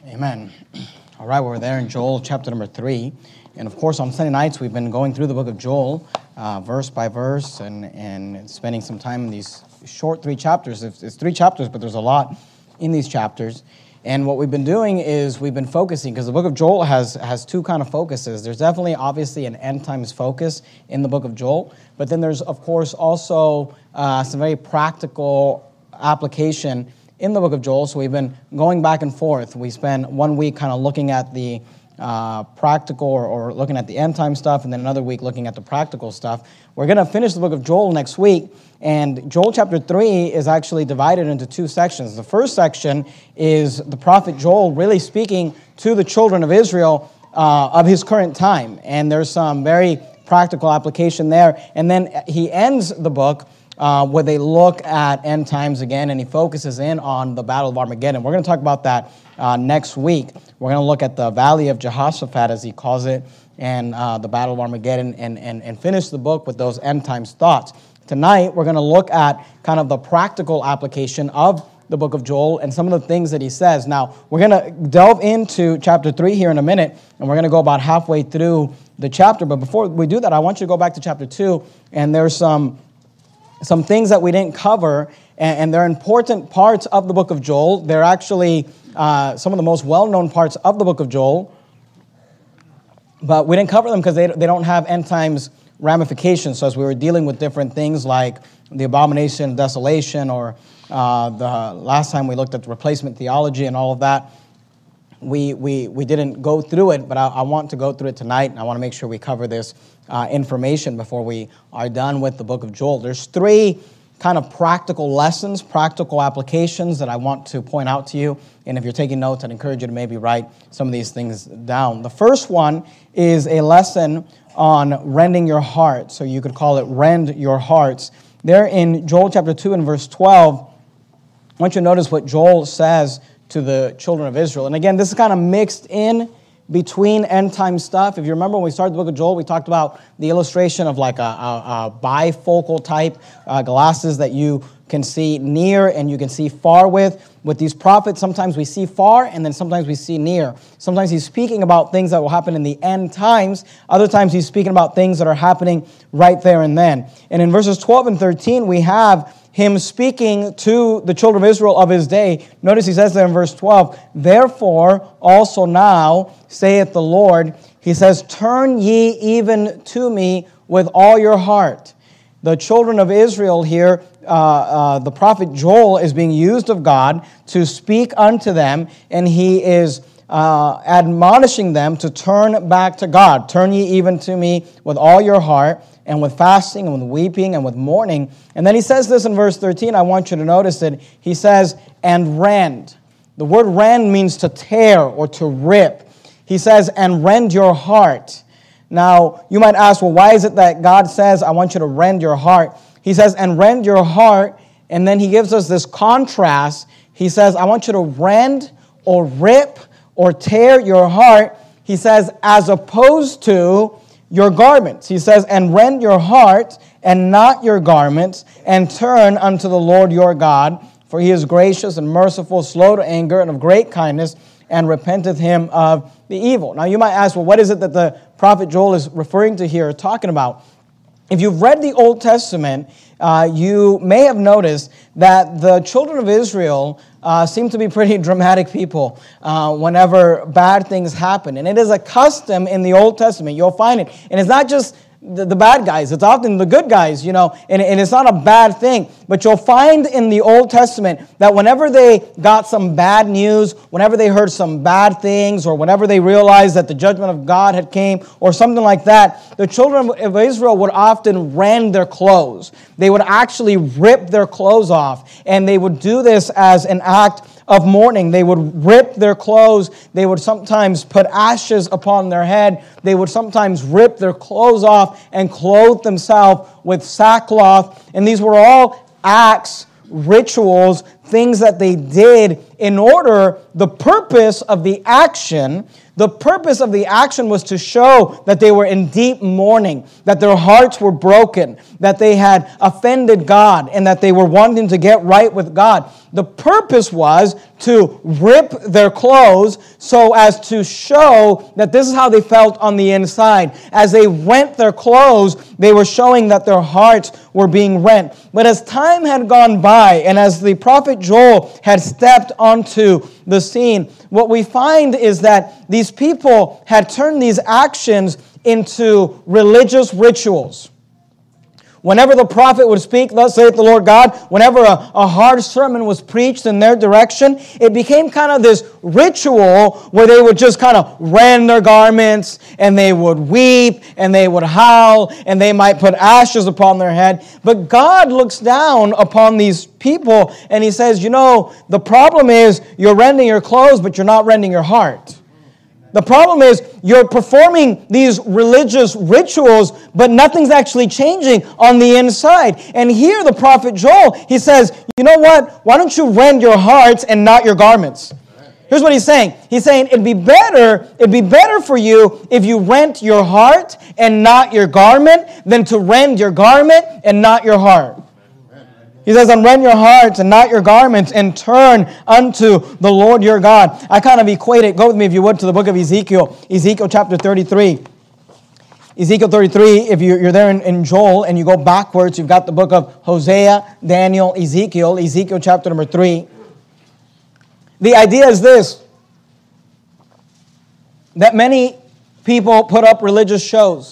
Amen. All right, we're there in Joel chapter number 3. And of course, on Sunday nights, we've been going through the book of Joel, verse by verse, and spending some time in these short 3 chapters. It's 3 chapters, but there's a lot in these chapters. And what we've been doing is we've been focusing, because the book of Joel has 2 kind of focuses. There's definitely, obviously, an end times focus in the book of Joel. But then there's, of course, also some very practical application in the book of Joel. So we've been going back and forth. We spent 1 week kind of looking at the practical or looking at the end time stuff, and then another week looking at the practical stuff. We're going to finish the book of Joel next week, and Joel chapter 3 is actually divided into 2 sections. The first section is the prophet Joel really speaking to the children of Israel of his current time, and there's some very practical application there. And then he ends the book where they look at end times again, and he focuses in on the Battle of Armageddon. We're going to talk about that next week. We're going to look at the Valley of Jehoshaphat, as he calls it, and the Battle of Armageddon, and finish the book with those end times thoughts. Tonight, we're going to look at kind of the practical application of the book of Joel and some of the things that he says. Now, we're going to delve into chapter 3 here in a minute, and we're going to go about halfway through the chapter. But before we do that, I want you to go back to chapter 2, and there's some things that we didn't cover, and they're important parts of the book of Joel. They're actually some of the most well-known parts of the book of Joel, but we didn't cover them because they don't have end times ramifications. So as we were dealing with different things like the abomination of desolation, or the last time we looked at the replacement theology and all of that, we didn't go through it, but I want to go through it tonight, and I want to make sure we cover this information before we are done with the book of Joel. There's 3 kind of practical lessons, practical applications that I want to point out to you. And if you're taking notes, I'd encourage you to maybe write some of these things down. The first one is a lesson on rending your heart. So you could call it Rend Your Hearts. There in Joel chapter 2 and verse 12, I want you to notice what Joel says to the children of Israel. And again, this is kind of mixed in between end time stuff. If you remember when we started the book of Joel, we talked about the illustration of like a bifocal type glasses that you can see near and you can see far with. With these prophets, sometimes we see far and then sometimes we see near. Sometimes he's speaking about things that will happen in the end times. Other times he's speaking about things that are happening right there and then. And in verses 12 and 13, we have him speaking to the children of Israel of his day. Notice he says there in verse 12, "Therefore also now, saith the Lord," he says, "turn ye even to me with all your heart." The children of Israel here, the prophet Joel is being used of God to speak unto them, and he is admonishing them to turn back to God. "Turn ye even to me with all your heart, and with fasting, and with weeping, and with mourning." And then he says this in verse 13. I want you to notice it. He says, "and rend." The word rend means to tear or to rip. He says, "and rend your heart." Now, you might ask, well, why is it that God says, I want you to rend your heart? He says, "and rend your heart," and then he gives us this contrast. He says, I want you to rend or rip or tear your heart. He says, as opposed to your garments. He says, "and rend your heart and not your garments, and turn unto the Lord your God, for he is gracious and merciful, slow to anger, and of great kindness, and repenteth him of the evil." Now you might ask, well, what is it that the prophet Joel is referring to here, talking about? If you've read the Old Testament, you may have noticed that the children of Israel seem to be pretty dramatic people whenever bad things happen. And it is a custom in the Old Testament. You'll find it. And it's not just the bad guys. It's often the good guys, and it's not a bad thing. But you'll find in the Old Testament that whenever they got some bad news, whenever they heard some bad things, or whenever they realized that the judgment of God had came, or something like that, the children of Israel would often rend their clothes. They would actually rip their clothes off, and they would do this as an act of mourning. They would rip their clothes. They would sometimes put ashes upon their head. They would sometimes rip their clothes off and clothe themselves with sackcloth. And these were all acts, rituals, things that they did the purpose of the action was to show that they were in deep mourning, that their hearts were broken, that they had offended God, and that they were wanting to get right with God. The purpose was to rip their clothes so as to show that this is how they felt on the inside. As they rent their clothes, they were showing that their hearts were being rent. But as time had gone by, and as the prophet Joel had stepped onto the scene, what we find is that these people had turned these actions into religious rituals. Whenever the prophet would speak, thus saith the Lord God, whenever a hard sermon was preached in their direction, it became kind of this ritual where they would just kind of rend their garments, and they would weep, and they would howl, and they might put ashes upon their head. But God looks down upon these people, and He says, the problem is you're rending your clothes, but you're not rending your heart. The problem is you're performing these religious rituals, but nothing's actually changing on the inside. And here the prophet Joel, he says, you know what? Why don't you rend your hearts and not your garments? Here's what he's saying. He's saying it'd be better for you if you rent your heart and not your garment than to rend your garment and not your heart. He says, unrend your hearts and not your garments, and turn unto the Lord your God. I kind of equate it. Go with me, if you would, to the book of Ezekiel. Ezekiel chapter 33. Ezekiel 33, if you're there in Joel and you go backwards, you've got the book of Hosea, Daniel, Ezekiel chapter number 3. The idea is this, that many people put up religious shows.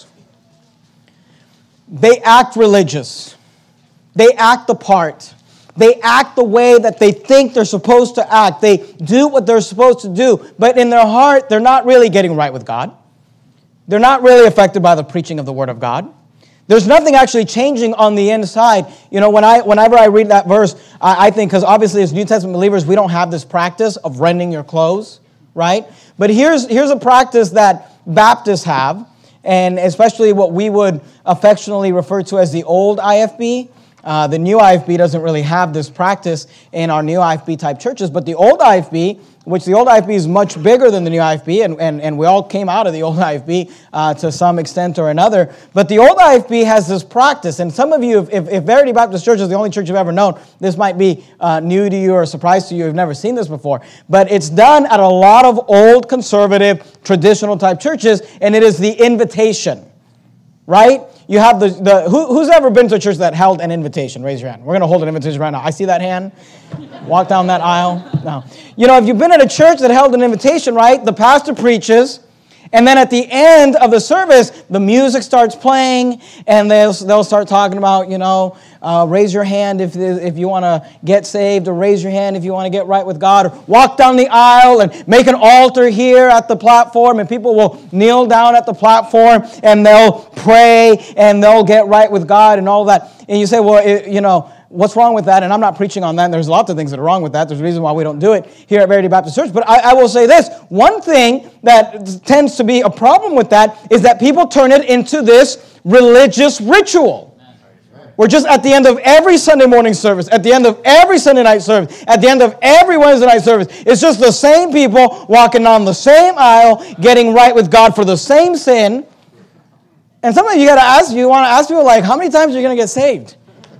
They act religious. They act the part. They act the way that they think they're supposed to act. They do what they're supposed to do. But in their heart, they're not really getting right with God. They're not really affected by the preaching of the Word of God. There's nothing actually changing on the inside. Whenever I read that verse, I think, because obviously as New Testament believers, we don't have this practice of rending your clothes, right? But here's a practice that Baptists have, and especially what we would affectionately refer to as the old IFB. The new IFB doesn't really have this practice in our new IFB type churches, but the old IFB, which the old IFB is much bigger than the new IFB, and we all came out of the old IFB to some extent or another, but the old IFB has this practice, and some of you, if Verity Baptist Church is the only church you've ever known, this might be new to you or a surprise to you, you've never seen this before, but it's done at a lot of old conservative traditional type churches, and it is the invitation, right? You have who's ever been to a church that held an invitation? Raise your hand. We're going to hold an invitation right now. I see that hand. Walk down that aisle. No. If you've been at a church that held an invitation, right? The pastor preaches, and then at the end of the service, the music starts playing, and they'll start talking about, raise your hand if you want to get saved, or raise your hand if you want to get right with God, or walk down the aisle and make an altar here at the platform, and people will kneel down at the platform, and they'll pray, and they'll get right with God and all that. And you say, well, what's wrong with that? And I'm not preaching on that. And there's lots of things that are wrong with that. There's a reason why we don't do it here at Verity Baptist Church. But I will say this. One thing that tends to be a problem with that is that people turn it into this religious ritual. We're just at the end of every Sunday morning service, at the end of every Sunday night service, at the end of every Wednesday night service, it's just the same people walking down the same aisle, getting right with God for the same sin. And sometimes you want to ask people, like, how many times are you going to get saved?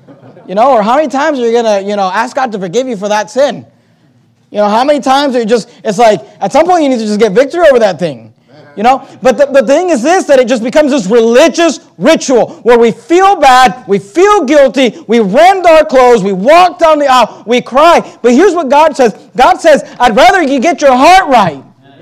Or how many times are you going to, ask God to forgive you for that sin? How many times are you it's like, at some point you need to just get victory over that thing. But the thing is this, that it just becomes this religious ritual where we feel bad, we feel guilty, we rend our clothes, we walk down the aisle, we cry. But here's what God says. God says, I'd rather you get your heart right.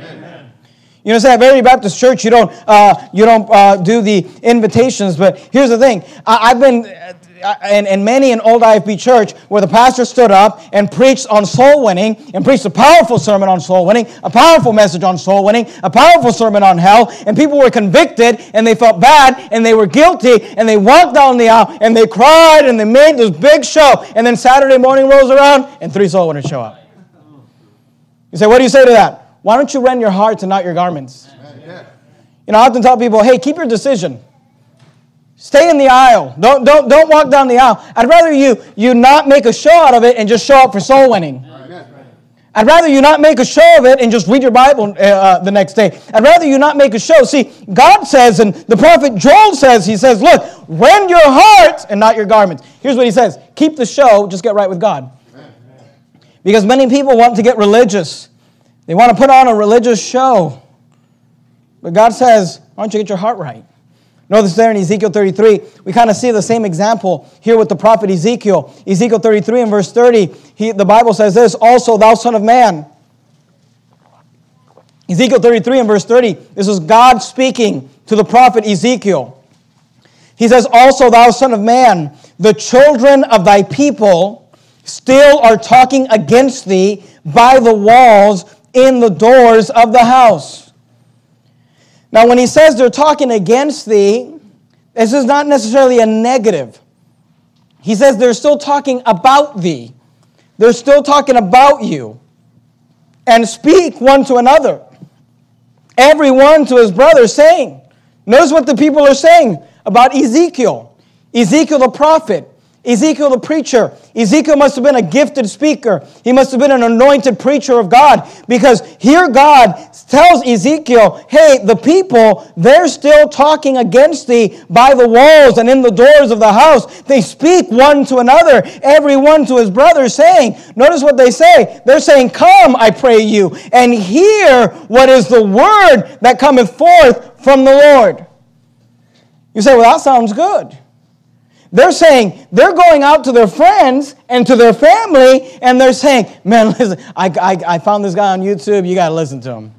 Say at Verity Baptist Church, you don't do the invitations, but here's the thing. I've been in many an old IFB church where the pastor stood up and preached on soul winning, and preached a powerful sermon on soul winning, a powerful message on soul winning, a powerful sermon on hell, and people were convicted, and they felt bad, and they were guilty, and they walked down the aisle, and they cried, and they made this big show, and then Saturday morning rolls around, and 3 soul winners show up. You say, what do you say to that? Why don't you rend your hearts and not your garments? I often tell people, hey, keep your decision. Stay in the aisle. Don't walk down the aisle. I'd rather you not make a show out of it and just show up for soul winning. I'd rather you not make a show of it and just read your Bible the next day. I'd rather you not make a show. See, God says, and the prophet Joel says, he says, look, rend your hearts and not your garments. Here's what he says. Keep the show, just get right with God. Because many people want to get religious. They want to put on a religious show. But God says, why don't you get your heart right? Notice there in Ezekiel 33, we kind of see the same example here with the prophet Ezekiel. Ezekiel 33 and verse 30, the Bible says this, also thou son of man. Ezekiel 33 and verse 30, this is God speaking to the prophet Ezekiel. He says, also thou son of man, the children of thy people still are talking against thee by the walls in the doors of the house. Now, when he says they're talking against thee, this is not necessarily a negative. He says they're still talking about thee. They're still talking about you. And speak one to another. Every one to his brother, saying, notice what the people are saying about Ezekiel. Ezekiel the prophet. Ezekiel the preacher. Ezekiel must have been a gifted speaker. He must have been an anointed preacher of God. Because here God tells Ezekiel, hey, the people, they're still talking against thee by the walls and in the doors of the house. They speak one to another, every one to his brother, saying, notice what they say. They're saying, come, I pray you, and hear what is the word that cometh forth from the Lord. You say, well, that sounds good. They're saying, they're going out to their friends and to their family, and they're saying, man, listen, I found this guy on YouTube, you got to listen to him.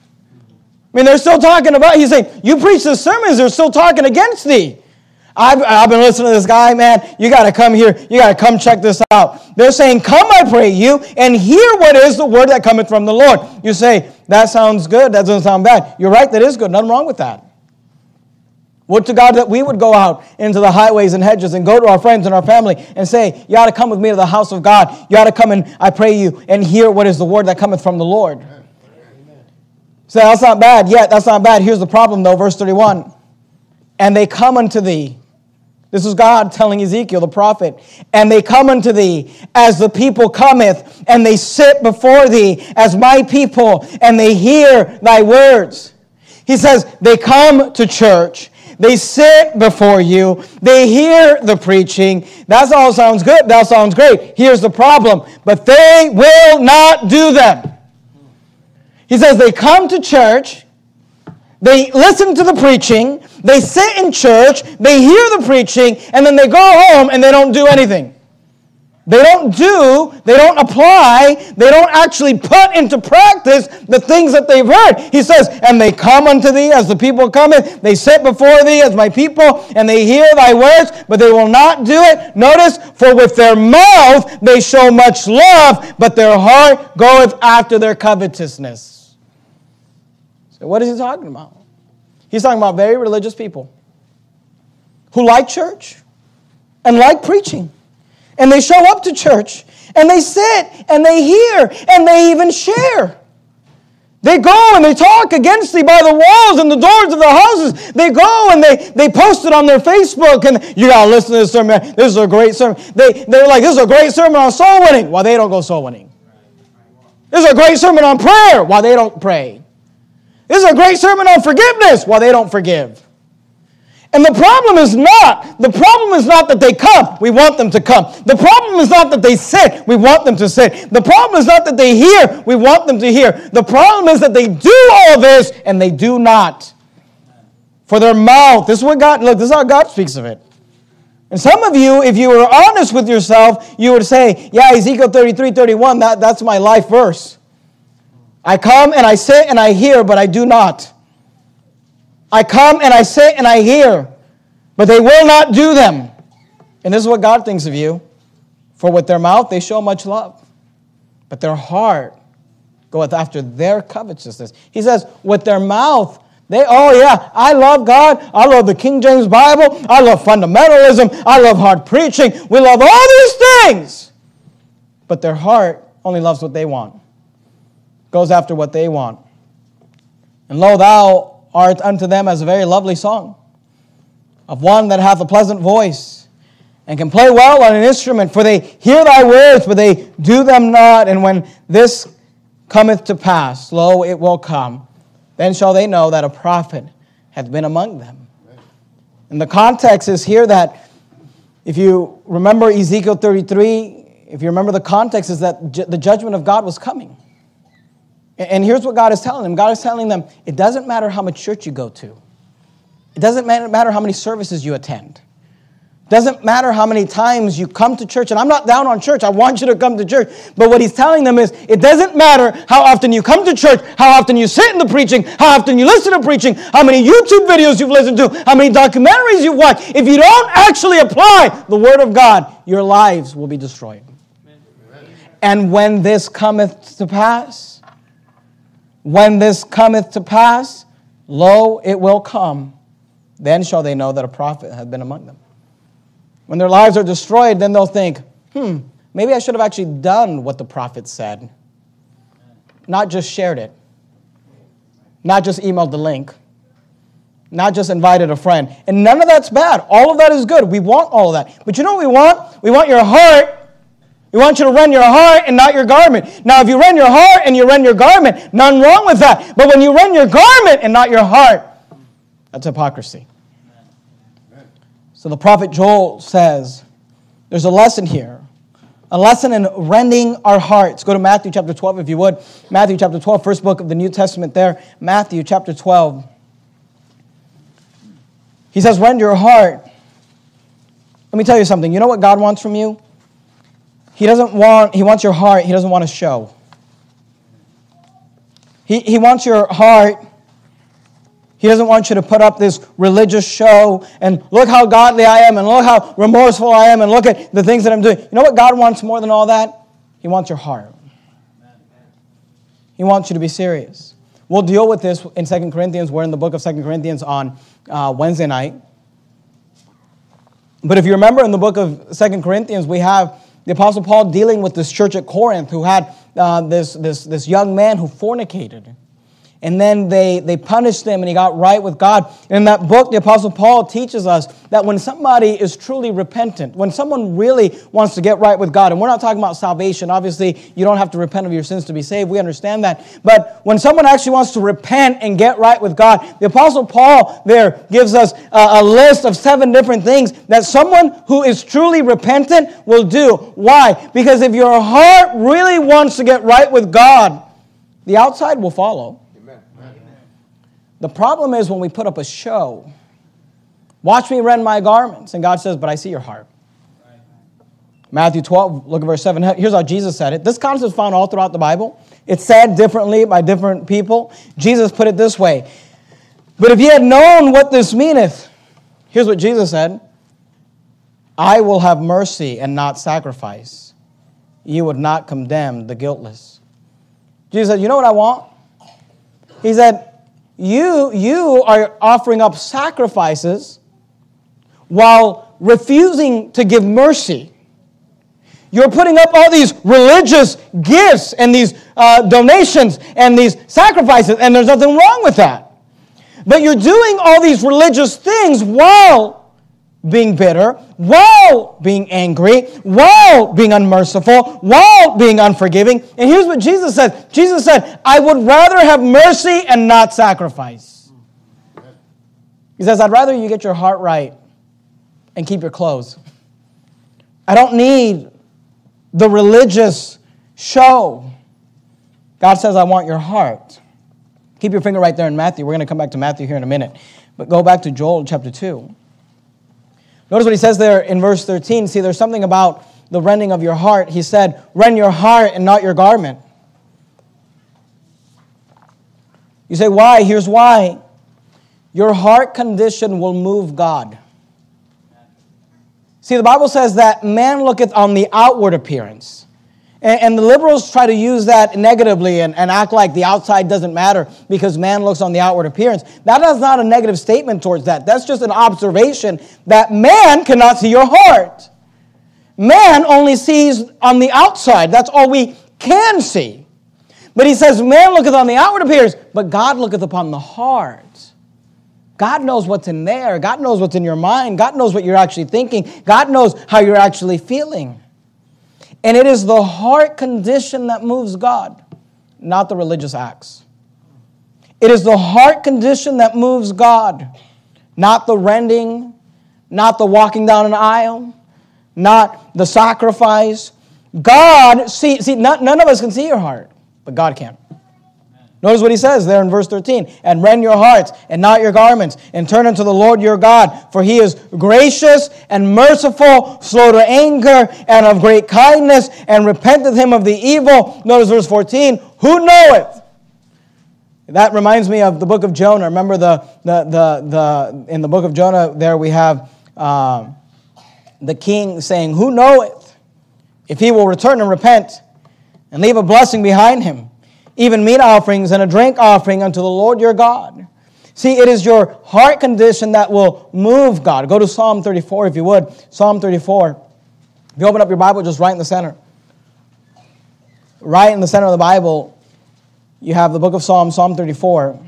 I mean, they're still talking about, he's saying, you preach the sermons, they're still talking against thee. I've been listening to this guy, man, you got to come here, you got to come check this out. They're saying, come, I pray you, and hear what is the word that cometh from the Lord. You say, that sounds good, that doesn't sound bad. You're right, that is good, nothing wrong with that. Would to God that we would go out into the highways and hedges and go to our friends and our family and say, you ought to come with me to the house of God. You ought to come and, I pray you, and hear what is the word that cometh from the Lord. Amen. So that's not bad. Yet, that's not bad. Here's the problem though, verse 31. And they come unto thee. This is God telling Ezekiel, the prophet. And they come unto thee as the people cometh, and they sit before thee as my people, and they hear thy words. He says, they come to church. They sit before you. They hear the preaching. That all sounds good. That sounds great. Here's the problem. But they will not do them. He says they come to church. They listen to the preaching. They sit in church. They hear the preaching. And then they go home and they don't do anything. They don't apply, they don't actually put into practice the things that they've heard. He says, and they come unto thee as the people cometh, they sit before thee as my people, and they hear thy words, but they will not do it. Notice, for with their mouth they show much love, but their heart goeth after their covetousness. So what is he talking about? He's talking about very religious people who like church and like preaching. And they show up to church, and they sit, and they hear, and they even share. They go and they talk against thee by the walls and the doors of the houses. They go and they post it on their Facebook, and you got to listen to this sermon. This is a great sermon. They're like, this is a great sermon on soul winning. While they don't go soul winning. This is a great sermon on prayer. While they don't pray. This is a great sermon on forgiveness. While they don't forgive. And the problem is not that they come, we want them to come. The problem is not that they sit, we want them to sit. The problem is not that they hear, we want them to hear. The problem is that they do all this and they do not. For their mouth, this is what God, look, this is how God speaks of it. And some of you, if you were honest with yourself, you would say, yeah, Ezekiel 33:31, that's my life verse. I come and I sit and I hear, but I do not. I come and I sit and I hear, but they will not do them. And this is what God thinks of you. For with their mouth they show much love, but their heart goeth after their covetousness. He says, with their mouth, I love God. I love the King James Bible. I love fundamentalism. I love hard preaching. We love all these things. But their heart only loves what they want. Goes after what they want. And lo, thou art unto them as a very lovely song of one that hath a pleasant voice and can play well on an instrument, for they hear thy words, but they do them not. And when this cometh to pass, lo, it will come, then shall they know that a prophet hath been among them. And the context is here that if you remember Ezekiel 33, if you remember the context is that the judgment of God was coming. And here's what God is telling them. God is telling them, it doesn't matter how much church you go to. It doesn't matter how many services you attend. It doesn't matter how many times you come to church. And I'm not down on church. I want you to come to church. But what he's telling them is, it doesn't matter how often you come to church, how often you sit in the preaching, how often you listen to preaching, how many YouTube videos you've listened to, how many documentaries you've watched. If you don't actually apply the Word of God, your lives will be destroyed. Amen. And when this cometh to pass, lo, it will come. Then shall they know that a prophet hath been among them. When their lives are destroyed, then they'll think, maybe I should have actually done what the prophet said. Not just shared it. Not just emailed the link. Not just invited a friend. And none of that's bad. All of that is good. We want all of that. But you know what we want? We want your heart. We want you to rend your heart and not your garment. Now, if you rend your heart and you rend your garment, none wrong with that. But when you rend your garment and not your heart, that's hypocrisy. So the prophet Joel says, there's a lesson here. A lesson in rending our hearts. Go to Matthew chapter 12 if you would. Matthew chapter 12, first book of the New Testament there. Matthew chapter 12. He says, rend your heart. Let me tell you something. You know what God wants from you? He wants your heart. He doesn't want a show. He wants your heart. He doesn't want you to put up this religious show and look how godly I am and look how remorseful I am and look at the things that I'm doing. You know what God wants more than all that? He wants your heart. He wants you to be serious. We'll deal with this in 2 Corinthians. We're in the book of 2 Corinthians on Wednesday night. But if you remember in the book of 2 Corinthians, we have the Apostle Paul dealing with this church at Corinth who had this young man who fornicated. And then they punished him and he got right with God. And in that book, the Apostle Paul teaches us that when somebody is truly repentant, when someone really wants to get right with God, and we're not talking about salvation. Obviously, you don't have to repent of your sins to be saved. We understand that. But when someone actually wants to repent and get right with God, the Apostle Paul there gives us a list of 7 different things that someone who is truly repentant will do. Why? Because if your heart really wants to get right with God, the outside will follow. The problem is when we put up a show. Watch me rend my garments. And God says, but I see your heart. Right. Matthew 12, look at verse 7. Here's how Jesus said it. This concept is found all throughout the Bible. It's said differently by different people. Jesus put it this way. But if ye had known what this meaneth, here's what Jesus said. I will have mercy and not sacrifice. Ye would not condemn the guiltless. Jesus said, you know what I want? He said, You are offering up sacrifices while refusing to give mercy. You're putting up all these religious gifts and these donations and these sacrifices, and there's nothing wrong with that. But you're doing all these religious things while being bitter, while being angry, while being unmerciful, while being unforgiving. And here's what Jesus said. Jesus said, I would rather have mercy and not sacrifice. He says, I'd rather you get your heart right and keep your clothes. I don't need the religious show. God says, I want your heart. Keep your finger right there in Matthew. We're going to come back to Matthew here in a minute. But go back to Joel chapter 2. Notice what he says there in verse 13. See, there's something about the rending of your heart. He said, rend your heart and not your garment. You say, why? Here's why. Your heart condition will move God. See, the Bible says that man looketh on the outward appearance. And the liberals try to use that negatively and act like the outside doesn't matter because man looks on the outward appearance. That is not a negative statement towards that. That's just an observation that man cannot see your heart. Man only sees on the outside. That's all we can see. But he says, man looketh on the outward appearance, but God looketh upon the heart. God knows what's in there. God knows what's in your mind. God knows what you're actually thinking. God knows how you're actually feeling. And it is the heart condition that moves God. not the religious acts. It is the heart condition that moves God, not the rending, not the walking down an aisle, not the sacrifice. God, none of us can see your heart, but God can. Notice what he says there in verse 13. And rend your hearts and not your garments, and turn unto the Lord your God, for he is gracious and merciful, slow to anger, and of great kindness, and repenteth him of the evil. Notice verse 14. Who knoweth? That reminds me of the book of Jonah. Remember in the book of Jonah there we have the king saying, who knoweth if he will return and repent and leave a blessing behind him, even meat offerings and a drink offering unto the Lord your God. See, it is your heart condition that will move God. Go to Psalm 34 if you would. Psalm 34. If you open up your Bible, just right in the center. Right in the center of the Bible, you have the book of Psalms, Psalm 34.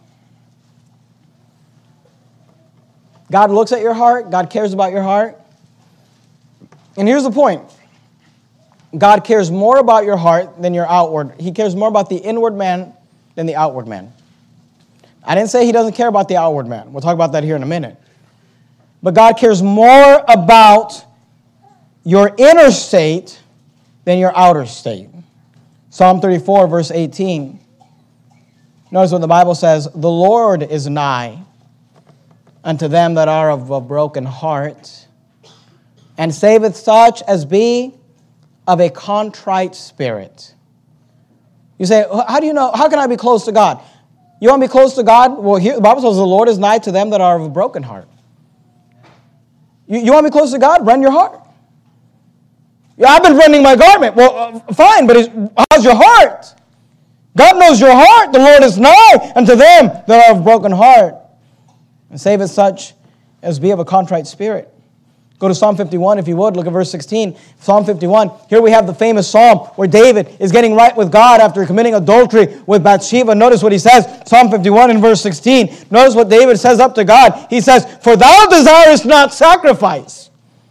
God looks at your heart. God cares about your heart. And here's the point. God cares more about your heart than your outward. He cares more about the inward man than the outward man. I didn't say he doesn't care about the outward man. We'll talk about that here in a minute. But God cares more about your inner state than your outer state. Psalm 34, verse 18. Notice what the Bible says, the Lord is nigh unto them that are of a broken heart, and saveth such as be of a contrite spirit. You say, how do you know? How can I be close to God? You want to be close to God? Well, here the Bible says the Lord is nigh to them that are of a broken heart. You want to be close to God? Rend your heart. Yeah, I've been rending my garment. Well, fine, but how's your heart? God knows your heart. The Lord is nigh unto them that are of broken heart, and saveth such as be of a contrite spirit. Go to Psalm 51 if you would. Look at verse 16. Psalm 51. Here we have the famous psalm where David is getting right with God after committing adultery with Bathsheba. Notice what he says. Psalm 51 in verse 16. Notice what David says up to God. He says, for thou desirest not sacrifice.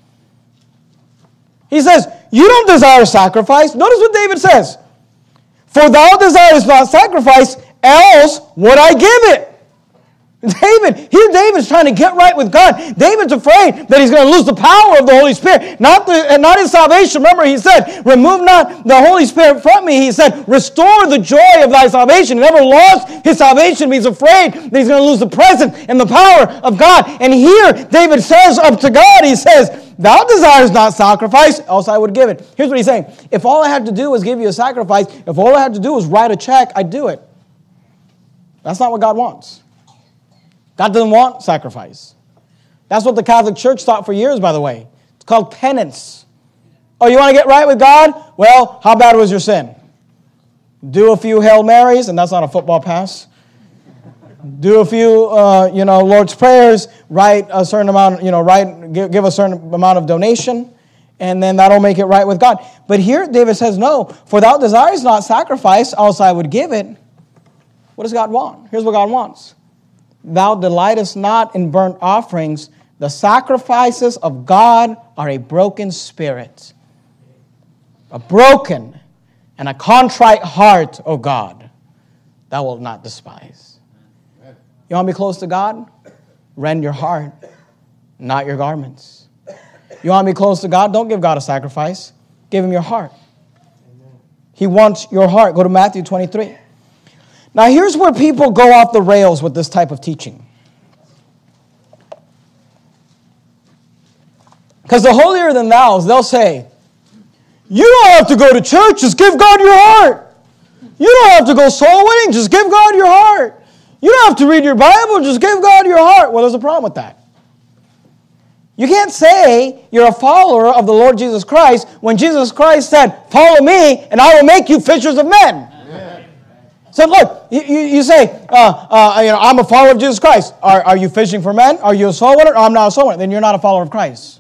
He says, you don't desire sacrifice. Notice what David says. For thou desirest not sacrifice, else would I give it. David's trying to get right with God. David's afraid that he's going to lose the power of the Holy Spirit. Not his salvation. Remember, he said, remove not the Holy Spirit from me. He said, restore the joy of thy salvation. He never lost his salvation, but he's afraid that he's going to lose the presence and the power of God. And here, David says up to God, he says, thou desirest not sacrifice, else I would give it. Here's what he's saying. If all I had to do was give you a sacrifice, if all I had to do was write a check, I'd do it. That's not what God wants. God doesn't want sacrifice. That's what the Catholic Church taught for years, by the way. It's called penance. Oh, you want to get right with God? Well, how bad was your sin? Do a few Hail Marys, and that's not a football pass. Do a few, Lord's Prayers, write a certain amount, give a certain amount of donation, and then that'll make it right with God. But here, David says, no, for thou desirest not sacrifice, else I would give it. What does God want? Here's what God wants. Thou delightest not in burnt offerings. The sacrifices of God are a broken spirit. A broken and a contrite heart, O God, thou wilt not despise. You want to be close to God? Rend your heart, not your garments. You want to be close to God? Don't give God a sacrifice. Give him your heart. He wants your heart. Go to Matthew 23. Now, here's where people go off the rails with this type of teaching. Because the holier than thous, they'll say, you don't have to go to church, just give God your heart. You don't have to go soul winning, just give God your heart. You don't have to read your Bible, just give God your heart. Well, there's a problem with that. You can't say you're a follower of the Lord Jesus Christ when Jesus Christ said, follow me and I will make you fishers of men. So look, you say, I'm a follower of Jesus Christ. Are you fishing for men? Are you a soul winner? I'm not a soul winner. Then you're not a follower of Christ.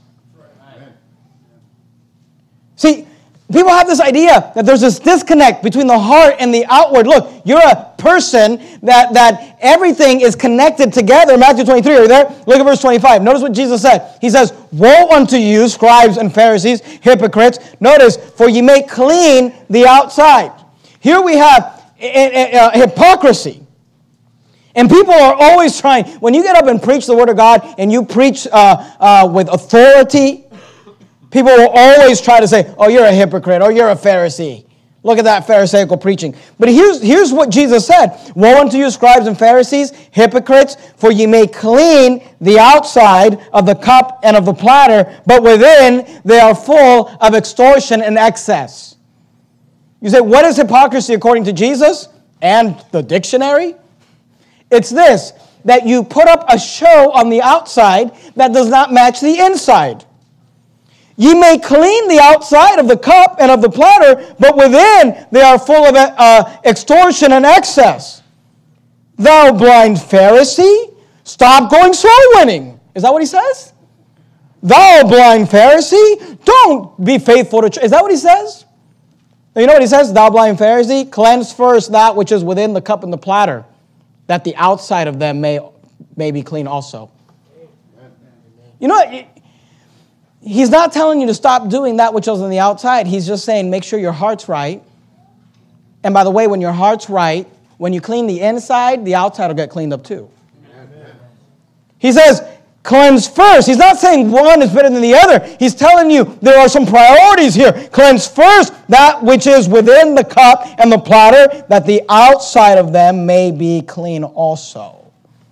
See, people have this idea that there's this disconnect between the heart and the outward. Look, you're a person that everything is connected together. Matthew 23, are you there? Look at verse 25. Notice what Jesus said. He says, woe unto you, scribes and Pharisees, hypocrites. Notice, for ye make clean the outside. Here we have hypocrisy. And people are always trying, when you get up and preach the Word of God and you preach with authority, people will always try to say, oh, you're a hypocrite, or you're a Pharisee. Look at that Pharisaical preaching. But here's what Jesus said. Woe unto you, scribes and Pharisees, hypocrites, for ye may clean the outside of the cup and of the platter, but within they are full of extortion and excess. You say, what is hypocrisy according to Jesus and the dictionary? It's this, that you put up a show on the outside that does not match the inside. Ye may clean the outside of the cup and of the platter, but within they are full of extortion and excess. Thou blind Pharisee, stop going soul winning. Is that what he says? Thou blind Pharisee, don't be faithful to church. Is that what he says? You know what he says? Thou blind Pharisee, cleanse first that which is within the cup and the platter, that the outside of them may be clean also. You know what? He's not telling you to stop doing that which is on the outside. He's just saying make sure your heart's right. And by the way, when your heart's right, when you clean the inside, the outside will get cleaned up too. Amen. He says, cleanse first. He's not saying one is better than the other. He's telling you there are some priorities here. Cleanse first that which is within the cup and the platter, that the outside of them may be clean also.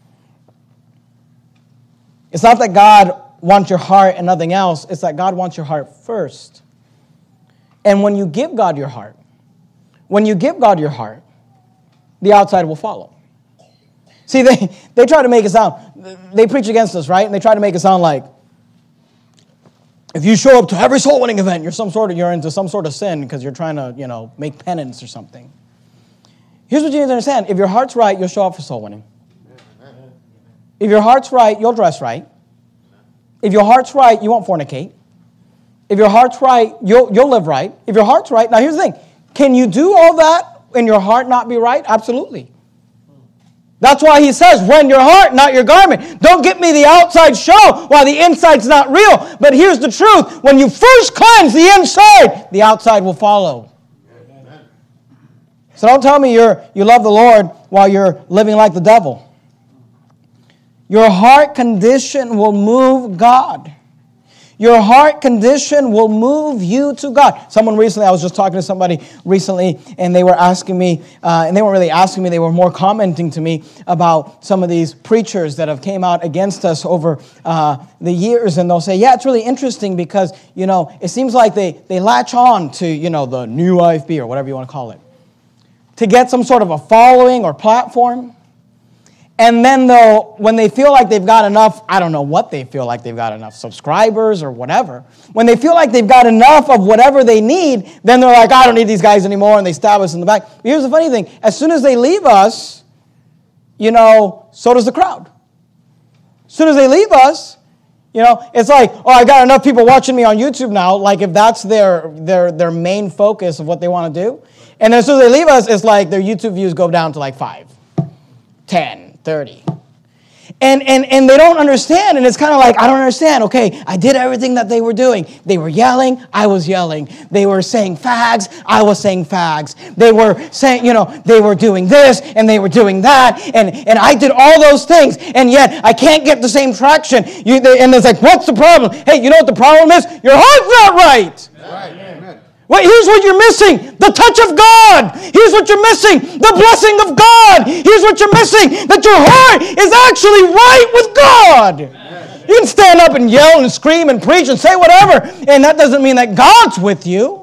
It's not that God wants your heart and nothing else. It's that God wants your heart first. And when you give God your heart, the outside will follow. See, they try to make it sound, they preach against us, right? And they try to make it sound like, if you show up to every soul winning event, you're into some sort of sin because you're trying to, make penance or something. Here's what you need to understand. If your heart's right, you'll show up for soul winning. If your heart's right, you'll dress right. If your heart's right, you won't fornicate. If your heart's right, you'll live right. If your heart's right, now here's the thing. Can you do all that and your heart not be right? Absolutely. That's why he says, rend your heart, not your garment. Don't get me the outside show while the inside's not real. But here's the truth. When you first cleanse the inside, the outside will follow. Amen. So don't tell me you love the Lord while you're living like the devil. Your heart condition will move God. Your heart condition will move you to God. I was just talking to somebody recently, and they were asking me, and they weren't really asking me, they were more commenting to me about some of these preachers that have came out against us over the years, and they'll say, yeah, it's really interesting because, it seems like they latch on to, the new IFB or whatever you want to call it, to get some sort of a following or platform. And then, though, when they feel like they've got enough, I don't know what they feel like they've got enough subscribers or whatever. When they feel like they've got enough of whatever they need, then they're like, I don't need these guys anymore, and they stab us in the back. But here's the funny thing. As soon as they leave us, so does the crowd. As soon as they leave us, it's like, oh, I got enough people watching me on YouTube now, like if that's their main focus of what they want to do. And as soon as they leave us, it's like their YouTube views go down to like 5, 10. 30. And they don't understand, and it's kind of like, I don't understand. Okay, I did everything that they were doing. They were yelling, I was yelling. They were saying fags, I was saying fags. They were saying, they were doing this, and they were doing that, and I did all those things, and yet I can't get the same traction. And it's like, what's the problem? Hey, you know what the problem is? Your heart's not right. Right. Well, here's what you're missing, the touch of God. Here's what you're missing, the blessing of God. Here's what you're missing, that your heart is actually right with God. Amen. You can stand up and yell and scream and preach and say whatever, and that doesn't mean that God's with you.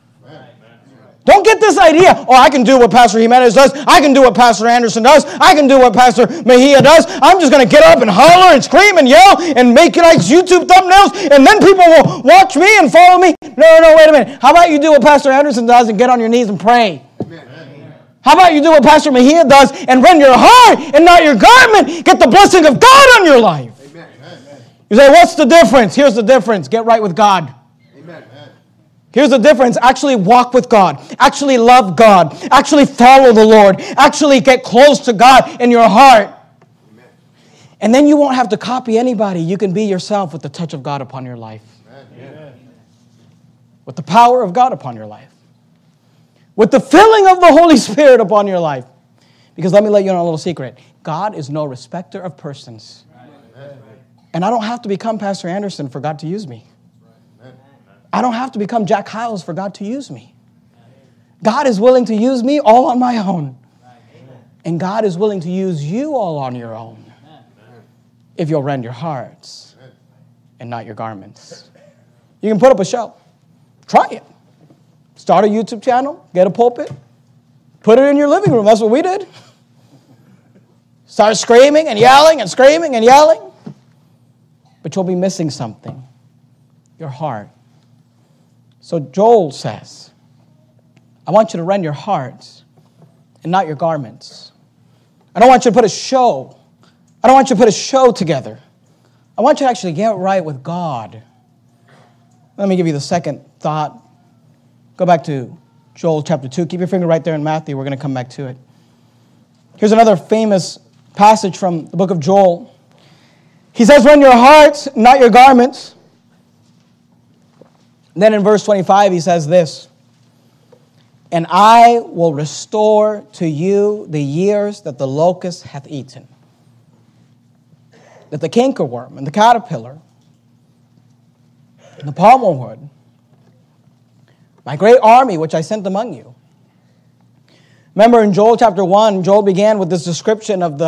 Don't get this idea, I can do what Pastor Jimenez does. I can do what Pastor Anderson does. I can do what Pastor Mejia does. I'm just going to get up and holler and scream and yell and make nice YouTube thumbnails, and then people will watch me and follow me. No, wait a minute. How about you do what Pastor Anderson does and get on your knees and pray? Amen. How about you do what Pastor Mejia does and rend your heart and not your garment? Get the blessing of God on your life. Amen. You say, what's the difference? Here's the difference. Get right with God. Amen. Here's the difference. Actually walk with God. Actually love God. Actually follow the Lord. Actually get close to God in your heart. Amen. And then you won't have to copy anybody. You can be yourself with the touch of God upon your life. Amen. With the power of God upon your life. with the filling of the Holy Spirit upon your life. Because let me let you know a little secret. God is no respecter of persons. And I don't have to become Pastor Anderson for God to use me. I don't have to become Jack Hiles for God to use me. God is willing to use me all on my own. And God is willing to use you all on your own. If you'll rend your hearts and not your garments. You can put up a show. Try it. Start a YouTube channel. Get a pulpit. Put it in your living room. That's what we did. Start screaming and yelling and screaming and yelling. But you'll be missing something. Your heart. So Joel says, I want you to rend your hearts and not your garments. I don't want you to put a show. I don't want you to put a show together. I want you to actually get right with God. Let me give you the second thought. Go back to Joel chapter 2. Keep your finger right there in Matthew. We're going to come back to it. Here's another famous passage from the book of Joel. He says, rend your hearts, not your garments. And then in verse 25, he says this, and I will restore to you the years that the locust hath eaten, that the cankerworm and the caterpillar and the palmer wood, my great army which I sent among you. Remember in Joel chapter 1, Joel began with this description of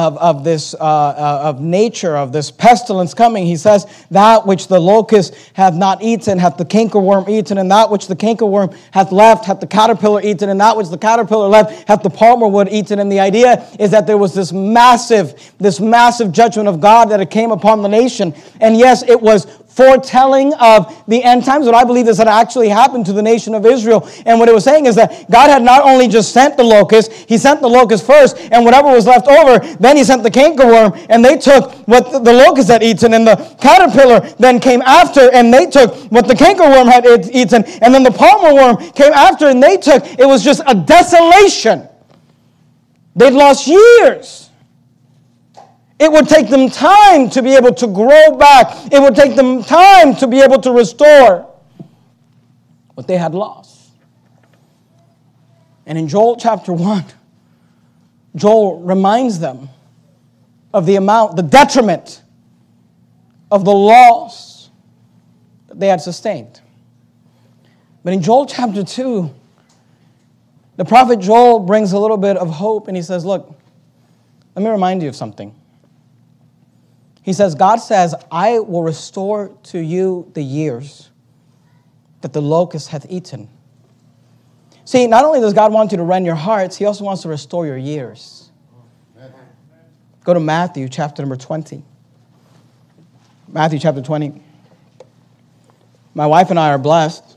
nature, of this pestilence coming. He says, that which the locust hath not eaten, hath the cankerworm eaten, and that which the cankerworm hath left, hath the caterpillar eaten, and that which the caterpillar left, hath the palmer wood eaten. And the idea is that there was this massive judgment of God that it came upon the nation. And yes, it was foretelling of the end times. What I believe is that actually happened to the nation of Israel. And what it was saying is that God had not only just sent the locust, he sent the locust first, and whatever was left over, then he sent the cankerworm, and they took what the locust had eaten, and the caterpillar then came after, and they took what the cankerworm had eaten, and then the palmer worm came after, and they took. It was just a desolation. They'd lost years. It would take them time to be able to grow back. It would take them time to be able to restore what they had lost. And in Joel chapter 1, Joel reminds them of the detriment of the loss that they had sustained. But in Joel chapter 2, the prophet Joel brings a little bit of hope, and he says, look, let me remind you of something. He says, God says, I will restore to you the years that the locust hath eaten. See, not only does God want you to rend your hearts, he also wants to restore your years. Go to Matthew chapter number 20. Matthew chapter 20. My wife and I are blessed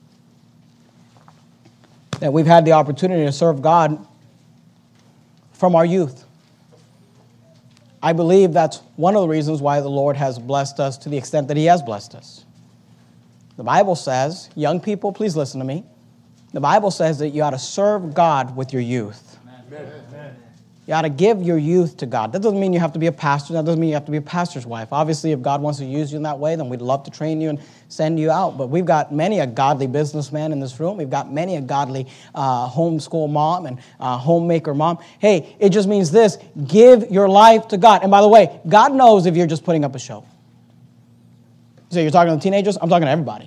that we've had the opportunity to serve God from our youth. I believe that's one of the reasons why the Lord has blessed us to the extent that he has blessed us. The Bible says, young people, please listen to me. The Bible says that you ought to serve God with your youth. Amen. You ought to give your youth to God. That doesn't mean you have to be a pastor. That doesn't mean you have to be a pastor's wife. Obviously, if God wants to use you in that way, then we'd love to train you and send you out. But we've got many a godly businessman in this room. We've got many a godly homeschool mom and homemaker mom. Hey, it just means this. Give your life to God. And by the way, God knows if you're just putting up a show. So you're talking to teenagers? I'm talking to everybody.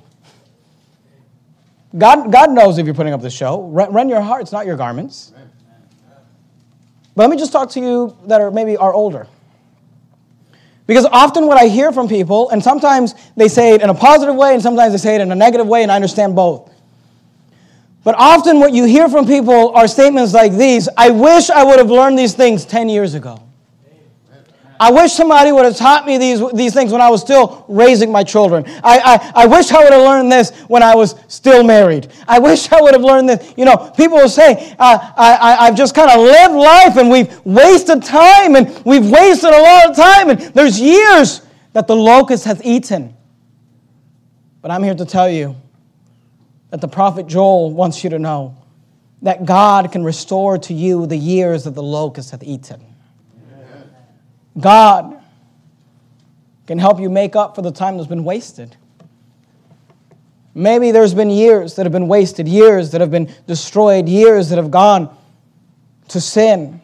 God knows if you're putting up the show. Rend your hearts, not your garments. But let me just talk to you that are older. Because often what I hear from people, and sometimes they say it in a positive way, and sometimes they say it in a negative way, and I understand both. But often what you hear from people are statements like these: I wish I would have learned these things 10 years ago. I wish somebody would have taught me these things when I was still raising my children. I wish I would have learned this when I was still married. I wish I would have learned this. You know, people will say, I've just kind of lived life and we've wasted time and we've wasted a lot of time and there's years that the locust hath eaten. But I'm here to tell you that the prophet Joel wants you to know that God can restore to you the years that the locust hath eaten. God can help you make up for the time that's been wasted. Maybe there's been years that have been wasted, years that have been destroyed, years that have gone to sin.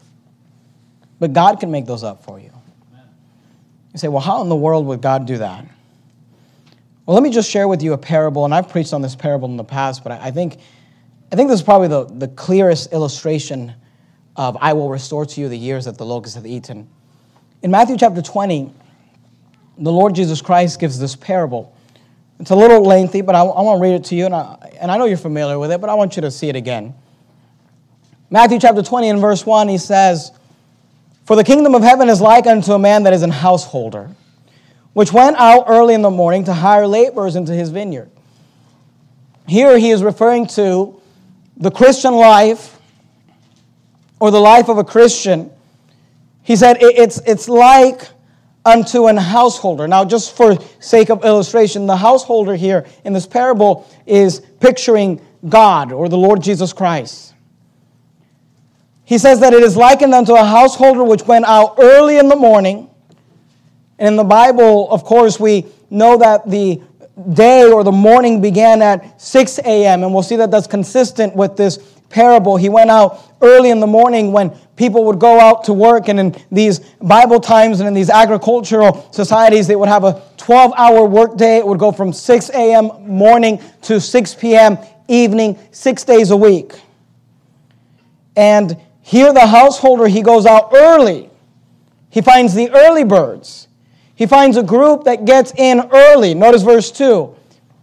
But God can make those up for you. You say, well, how in the world would God do that? Well, let me just share with you a parable, and I've preached on this parable in the past, but I think this is probably the clearest illustration of I will restore to you the years that the locusts have eaten. In Matthew chapter 20, the Lord Jesus Christ gives this parable. It's a little lengthy, but I want to read it to you, and I know you're familiar with it, but I want you to see it again. Matthew chapter 20 and verse 1, he says, "For the kingdom of heaven is like unto a man that is an householder, which went out early in the morning to hire laborers into his vineyard." Here he is referring to the Christian life, or the life of a Christian. He said it's like unto an householder. Now, just for sake of illustration, the householder here in this parable is picturing God, or the Lord Jesus Christ. He says that it is likened unto a householder which went out early in the morning. And in the Bible, of course, we know that the day or the morning began at 6 a.m. And we'll see that that's consistent with this parable. He went out early in the morning when people would go out to work. And in these Bible times and in these agricultural societies, they would have a 12-hour work day. It would go from 6 a.m. morning to 6 p.m. evening, 6 days a week. And here the householder, he goes out early. He finds the early birds. He finds a group that gets in early. Notice verse 2.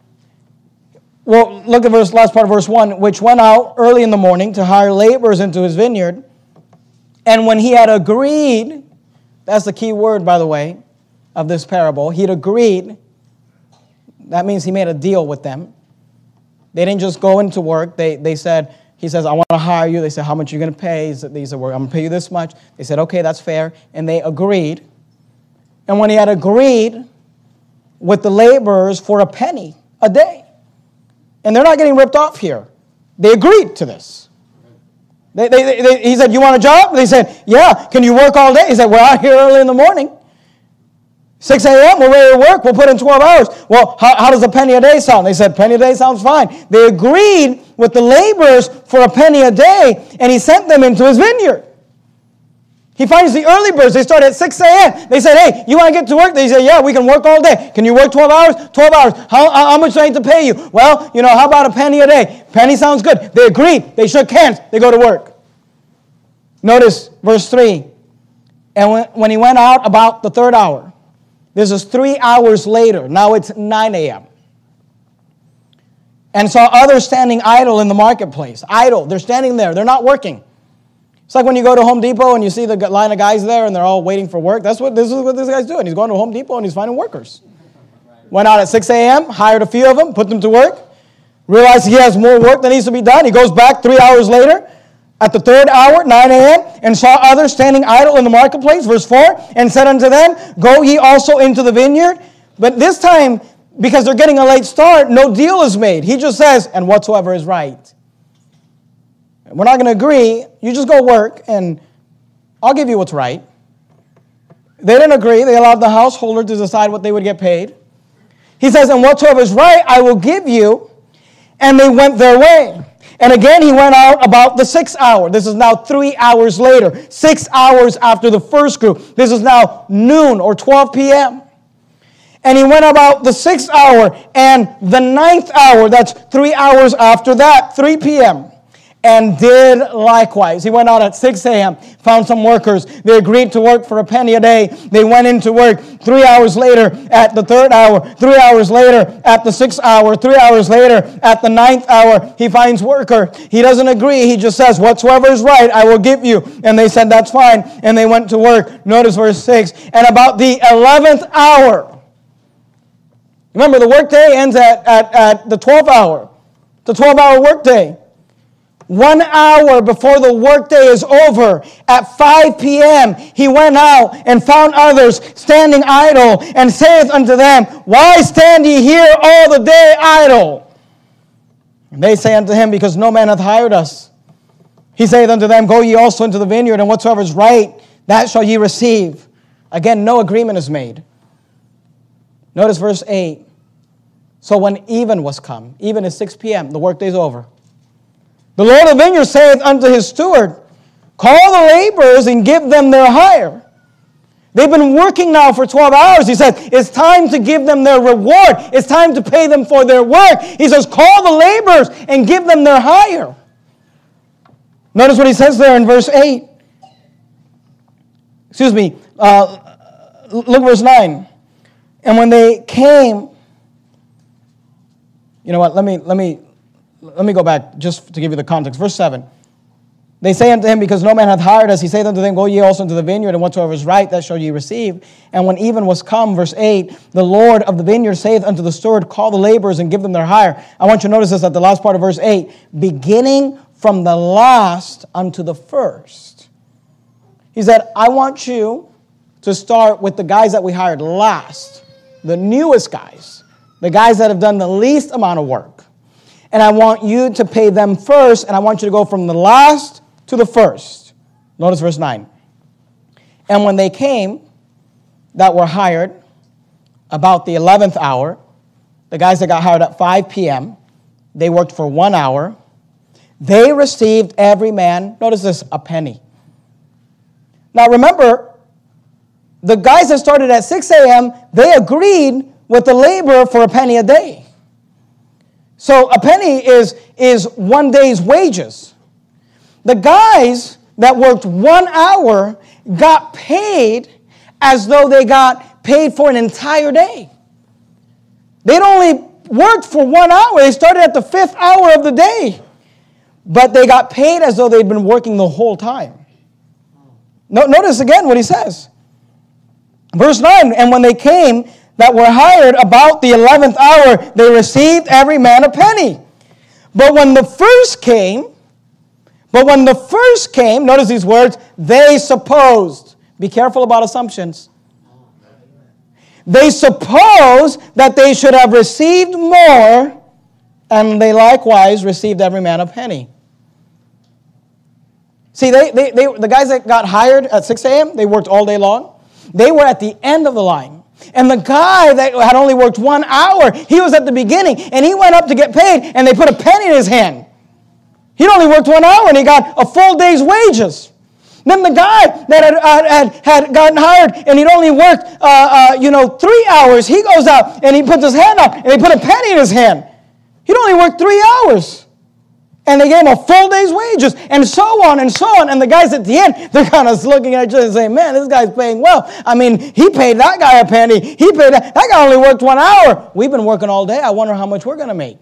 Well, look at last part of verse 1. "Which went out early in the morning to hire laborers into his vineyard. And when he had agreed," that's the key word, by the way, of this parable. He'd agreed. That means he made a deal with them. They didn't just go into work. They said, he says, "I want to hire you." They said, "How much are you going to pay?" He said, "I'm going to pay you this much." They said, "Okay, that's fair." And they agreed. And when he had agreed with the laborers for a penny a day, and they're not getting ripped off here. They agreed to this. He said, "You want a job?" They said, "Yeah." "Can you work all day?" He said, "We're out here early in the morning. 6 a.m., we're ready to work. We'll put in 12 hours. Well, how does a penny a day sound?" They said, "Penny a day sounds fine." They agreed with the laborers for a penny a day, and he sent them into his vineyard. He finds the early birds. They start at 6 a.m. They said, "Hey, you want to get to work?" They said, "Yeah, we can work all day." "Can you work 12 hours?" 12 hours. How much do I need to pay you?" "Well, how about a penny a day?" Penny sounds good. They agreed. They shook hands. They go to work. Notice verse 3. "And when he went out about the third hour," this is 3 hours later. Now it's 9 a.m. "And saw others standing idle in the marketplace." Idle. They're standing there. They're not working. It's like when you go to Home Depot and you see the line of guys there and they're all waiting for work. This is what this guy's doing. He's going to Home Depot and he's finding workers. Went out at 6 a.m., hired a few of them, put them to work, realized he has more work that needs to be done. He goes back 3 hours later at the third hour, 9 a.m., and saw others standing idle in the marketplace, verse 4, "and said unto them, Go ye also into the vineyard." But this time, because they're getting a late start, no deal is made. He just says, "And whatsoever is right." We're not going to agree. You just go work, and I'll give you what's right. They didn't agree. They allowed the householder to decide what they would get paid. He says, "And whatsoever is right, I will give you." And they went their way. And again, he went out about the 6th hour. This is now 3 hours later. 6 hours after the first group. This is now noon or 12 p.m. "And he went about the 6th hour and the 9th hour." That's 3 hours after that, 3 p.m. "And did likewise." He went out at 6 a.m., found some workers. They agreed to work for a penny a day. They went into work 3 hours later at the 3rd hour, 3 hours later at the 6th hour, 3 hours later at the 9th hour. He finds worker. He doesn't agree. He just says, "Whatsoever is right, I will give you." And they said, "That's fine." And they went to work. Notice verse 6. "And about the 11th hour." Remember, the workday ends at the 12th hour. It's a 12-hour workday. 1 hour before the workday is over, at 5 p.m., he went out and found others standing idle, and saith unto them, "Why stand ye here all the day idle?" And they say unto him, "Because no man hath hired us." He saith unto them, "Go ye also into the vineyard, and whatsoever is right, that shall ye receive." Again, no agreement is made. Notice verse 8. So when even was come, even is 6 p.m., the workday's over. The Lord of the vineyard saith unto his steward, call the laborers and give them their hire. They've been working now for 12 hours. He says, it's time to give them their reward. It's time to pay them for their work. He says, call the laborers and give them their hire. Notice what he says there in verse 8. Excuse me. Look verse 9. And when they came, you know what, let me go back just to give you the context. Verse 7. They say unto him, because no man hath hired us, he saith unto them, go ye also into the vineyard, and whatsoever is right, that shall ye receive. And when even was come, verse 8, the Lord of the vineyard saith unto the steward, call the laborers and give them their hire. I want you to notice this at the last part of verse 8, beginning from the last unto the first. He said, I want you to start with the guys that we hired last, the newest guys, the guys that have done the least amount of work. And I want you to pay them first, and I want you to go from the last to the first. Notice verse 9. And when they came that were hired about the 11th hour, the guys that got hired at 5 p.m., they worked for 1 hour. They received every man, notice this, a penny. Now remember, the guys that started at 6 a.m., they agreed with the laborer for a penny a day. So a penny is 1 day's wages. The guys that worked 1 hour got paid as though they got paid for an entire day. They'd only worked for 1 hour. They started at the 5th hour of the day. But they got paid as though they'd been working the whole time. Notice again what he says. Verse 9, and when they came that were hired about the 11th hour, they received every man a penny. But when the first came, notice these words, they supposed. Be careful about assumptions. They supposed that they should have received more, and they likewise received every man a penny. See, the guys that got hired at 6 a.m., they worked all day long. They were at the end of the line. And the guy that had only worked 1 hour, he was at the beginning, and he went up to get paid, and they put a penny in his hand. He'd only worked 1 hour, and he got a full day's wages. Then the guy that had gotten hired, and he'd only worked 3 hours, he goes out, and he puts his hand up, and they put a penny in his hand. He'd only worked 3 hours. And they gave him a full day's wages, and so on and so on. And the guys at the end, they're kind of looking at each other and saying, man, this guy's paying well. I mean, he paid that guy a penny. He paid that guy only worked 1 hour. We've been working all day. I wonder how much we're going to make.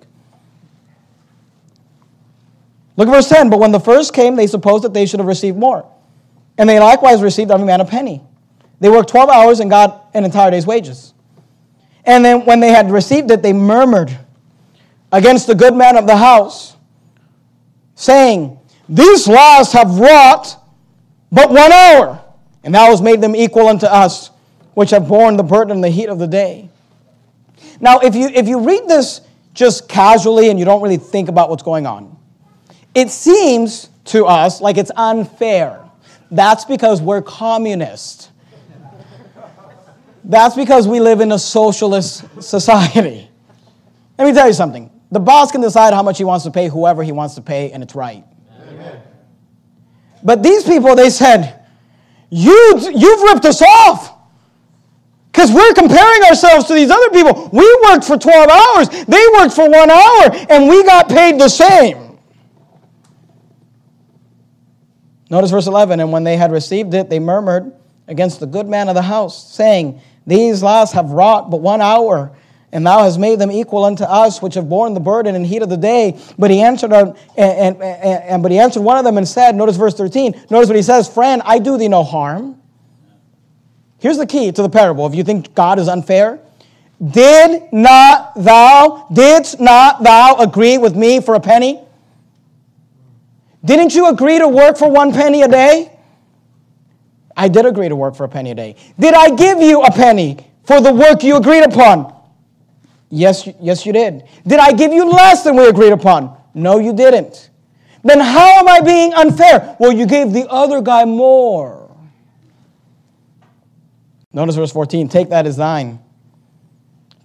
Look at verse 10. But when the first came, they supposed that they should have received more. And they likewise received every man a penny. They worked 12 hours and got an entire day's wages. And then when they had received it, they murmured against the good man of the house, saying, these last have wrought but 1 hour, and thou hast made them equal unto us, which have borne the burden and the heat of the day. Now, if you read this just casually and you don't really think about what's going on, it seems to us like it's unfair. That's because we're communist. That's because we live in a socialist society. Let me tell you something. The boss can decide how much he wants to pay whoever he wants to pay, and it's right. Amen. But these people, they said, you've ripped us off. Because we're comparing ourselves to these other people. We worked for 12 hours. They worked for 1 hour, and we got paid the same. Notice verse 11. And when they had received it, they murmured against the good man of the house, saying, these last have wrought but 1 hour, and thou hast made them equal unto us, which have borne the burden and heat of the day. But he answered one of them and said, notice verse 13, notice what he says, friend, I do thee no harm. Here's the key to the parable. If you think God is unfair, didst not thou agree with me for a penny? Didn't you agree to work for 1 penny a day? I did agree to work for a penny a day. Did I give you a penny for the work you agreed upon? Yes, you did. Did I give you less than we agreed upon? No, you didn't. Then how am I being unfair? Well, you gave the other guy more. Notice verse 14. Take that as thine.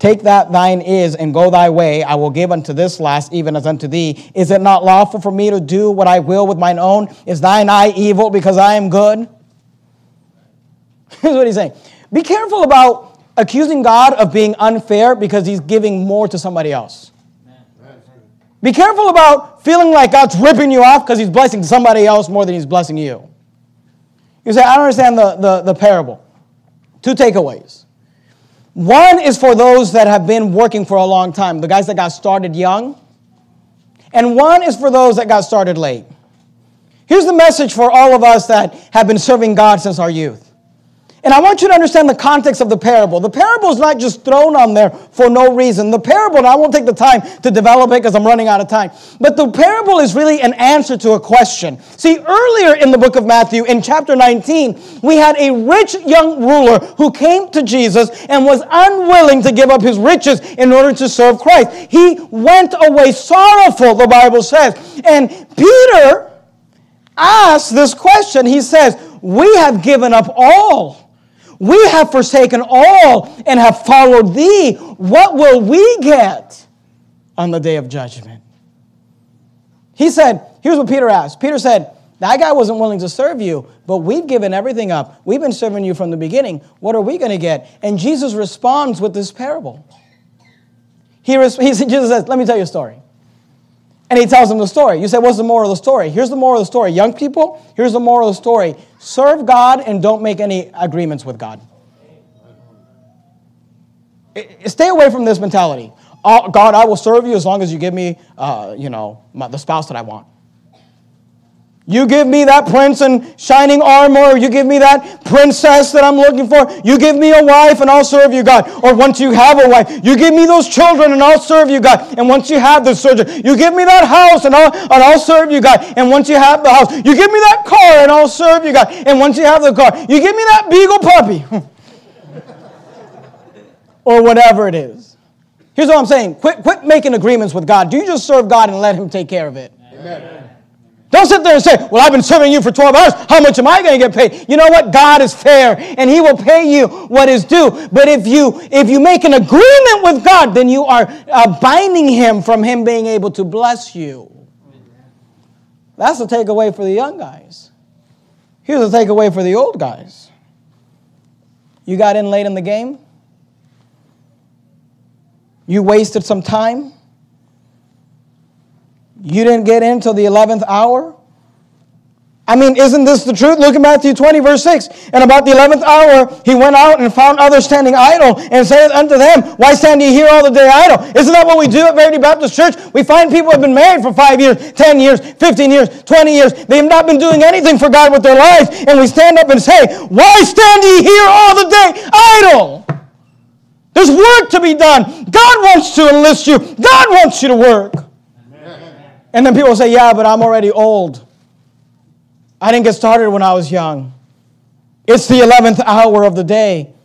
Take that thine is, and go thy way. I will give unto this last, even as unto thee. Is it not lawful for me to do what I will with mine own? Is thine eye evil because I am good? Here's what he's saying. Be careful about accusing God of being unfair because he's giving more to somebody else. Be careful about feeling like God's ripping you off because he's blessing somebody else more than he's blessing you. You say, I don't understand the parable. 2 takeaways. One is for those that have been working for a long time, the guys that got started young. And one is for those that got started late. Here's the message for all of us that have been serving God since our youth. And I want you to understand the context of the parable. The parable is not just thrown on there for no reason. The parable, and I won't take the time to develop it because I'm running out of time, but the parable is really an answer to a question. See, earlier in the book of Matthew, in chapter 19, we had a rich young ruler who came to Jesus and was unwilling to give up his riches in order to serve Christ. He went away sorrowful, the Bible says. And Peter asked this question. He says, we have given up all. We have forsaken all and have followed thee. What will we get on the day of judgment? He said, here's what Peter asked. Peter said, that guy wasn't willing to serve you, but we've given everything up. We've been serving you from the beginning. What are we going to get? And Jesus responds with this parable. Jesus says, let me tell you a story. And he tells them the story. You say, what's the moral of the story? Here's the moral of the story. Young people, here's the moral of the story. Serve God and don't make any agreements with God. Stay away from this mentality. Oh, God, I will serve you as long as you give me, the spouse that I want. You give me that prince in shining armor. You give me that princess that I'm looking for. You give me a wife and I'll serve you, God. Or once you have a wife, you give me those children and I'll serve you, God. And once you have the children, you give me that house and I'll serve you, God. And once you have the house, you give me that car and I'll serve you, God. And once you have the car, you give me that beagle puppy. Or whatever it is. Here's what I'm saying. Quit making agreements with God. Do you just serve God and let him take care of it? Amen. Don't sit there and say, well, I've been serving you for 12 hours. How much am I going to get paid? You know what? God is fair, and he will pay you what is due. But if you make an agreement with God, then you are binding him from him being able to bless you. That's the takeaway for the young guys. Here's the takeaway for the old guys. You got in late in the game. You wasted some time. You didn't get in till the 11th hour? I mean, isn't this the truth? Look at Matthew 20, verse 6. And about the 11th hour, he went out and found others standing idle, and saith unto them, why stand ye here all the day idle? Isn't that what we do at Verity Baptist Church? We find people who have been married for 5 years, 10 years, 15 years, 20 years. They have not been doing anything for God with their lives. And we stand up and say, why stand ye here all the day idle? There's work to be done. God wants to enlist you. God wants you to work. And then people say, yeah, but I'm already old. I didn't get started when I was young. It's the 11th hour of the day.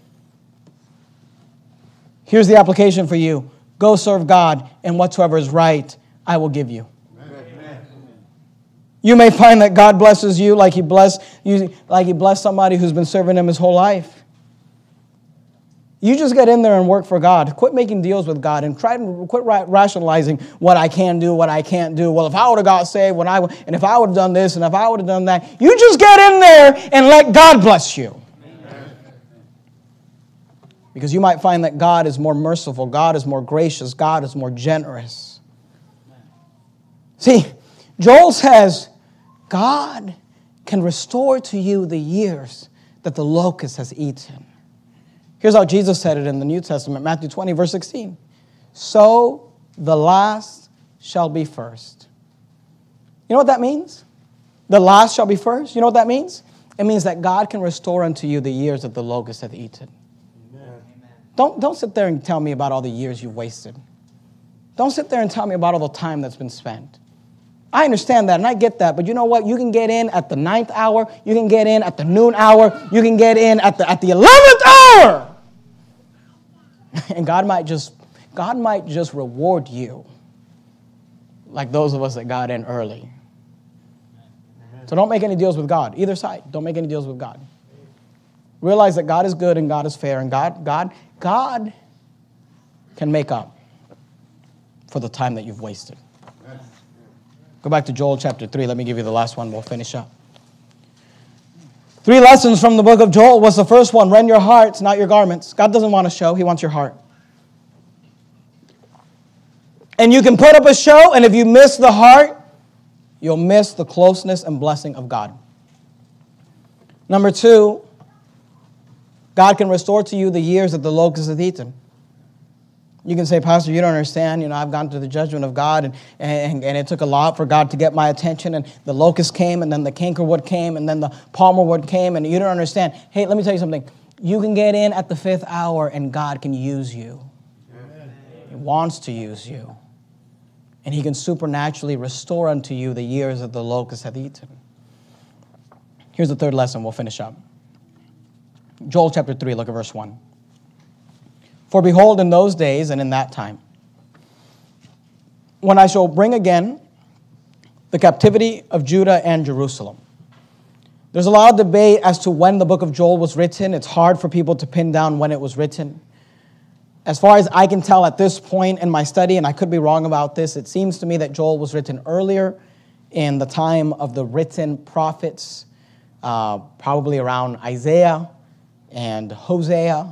Here's the application for you. Go serve God, and whatsoever is right, I will give you. Amen. You may find that God blesses you like he blessed somebody who's been serving him his whole life. You just get in there and work for God. Quit making deals with God and quit rationalizing what I can do, what I can't do. Well, if I would have got saved, and if I would have done this, and if I would have done that. You just get in there and let God bless you. Amen. Because you might find that God is more merciful, God is more gracious, God is more generous. See, Joel says, God can restore to you the years that the locust has eaten. Here's how Jesus said it in the New Testament, Matthew 20, verse 16. So the last shall be first. You know what that means? The last shall be first. You know what that means? It means that God can restore unto you the years that the locust hath eaten. Amen. Don't sit there and tell me about all the years you've wasted. Don't sit there and tell me about all the time that's been spent. I understand that, and I get that, but you know what? You can get in at the 9th hour. You can get in at the noon hour. You can get in at the 11th hour. And God might just reward you like those of us that got in early. So don't make any deals with God. Either side, don't make any deals with God. Realize that God is good and God is fair, and God can make up for the time that you've wasted. Go back to Joel chapter 3. Let me give you the last one. We'll finish up. 3 lessons from the book of Joel. What's the first one? Rend your hearts, not your garments. God doesn't want a show. He wants your heart. And you can put up a show, and if you miss the heart, you'll miss the closeness and blessing of God. Number 2, God can restore to you the years that the locust hath eaten. You can say, Pastor, you don't understand. I've gone to the judgment of God, and it took a lot for God to get my attention, and the locust came, and then the cankerwood came, and then the palmerwood came, and you don't understand. Hey, let me tell you something. You can get in at the 5th hour, and God can use you. Amen. He wants to use you. And He can supernaturally restore unto you the years that the locust hath eaten. Here's the 3rd lesson. We'll finish up. Joel chapter 3, look at verse 1. For behold, in those days and in that time, when I shall bring again the captivity of Judah and Jerusalem. There's a lot of debate as to when the book of Joel was written. It's hard for people to pin down when it was written. As far as I can tell at this point in my study, and I could be wrong about this, it seems to me that Joel was written earlier in the time of the written prophets, probably around Isaiah and Hosea.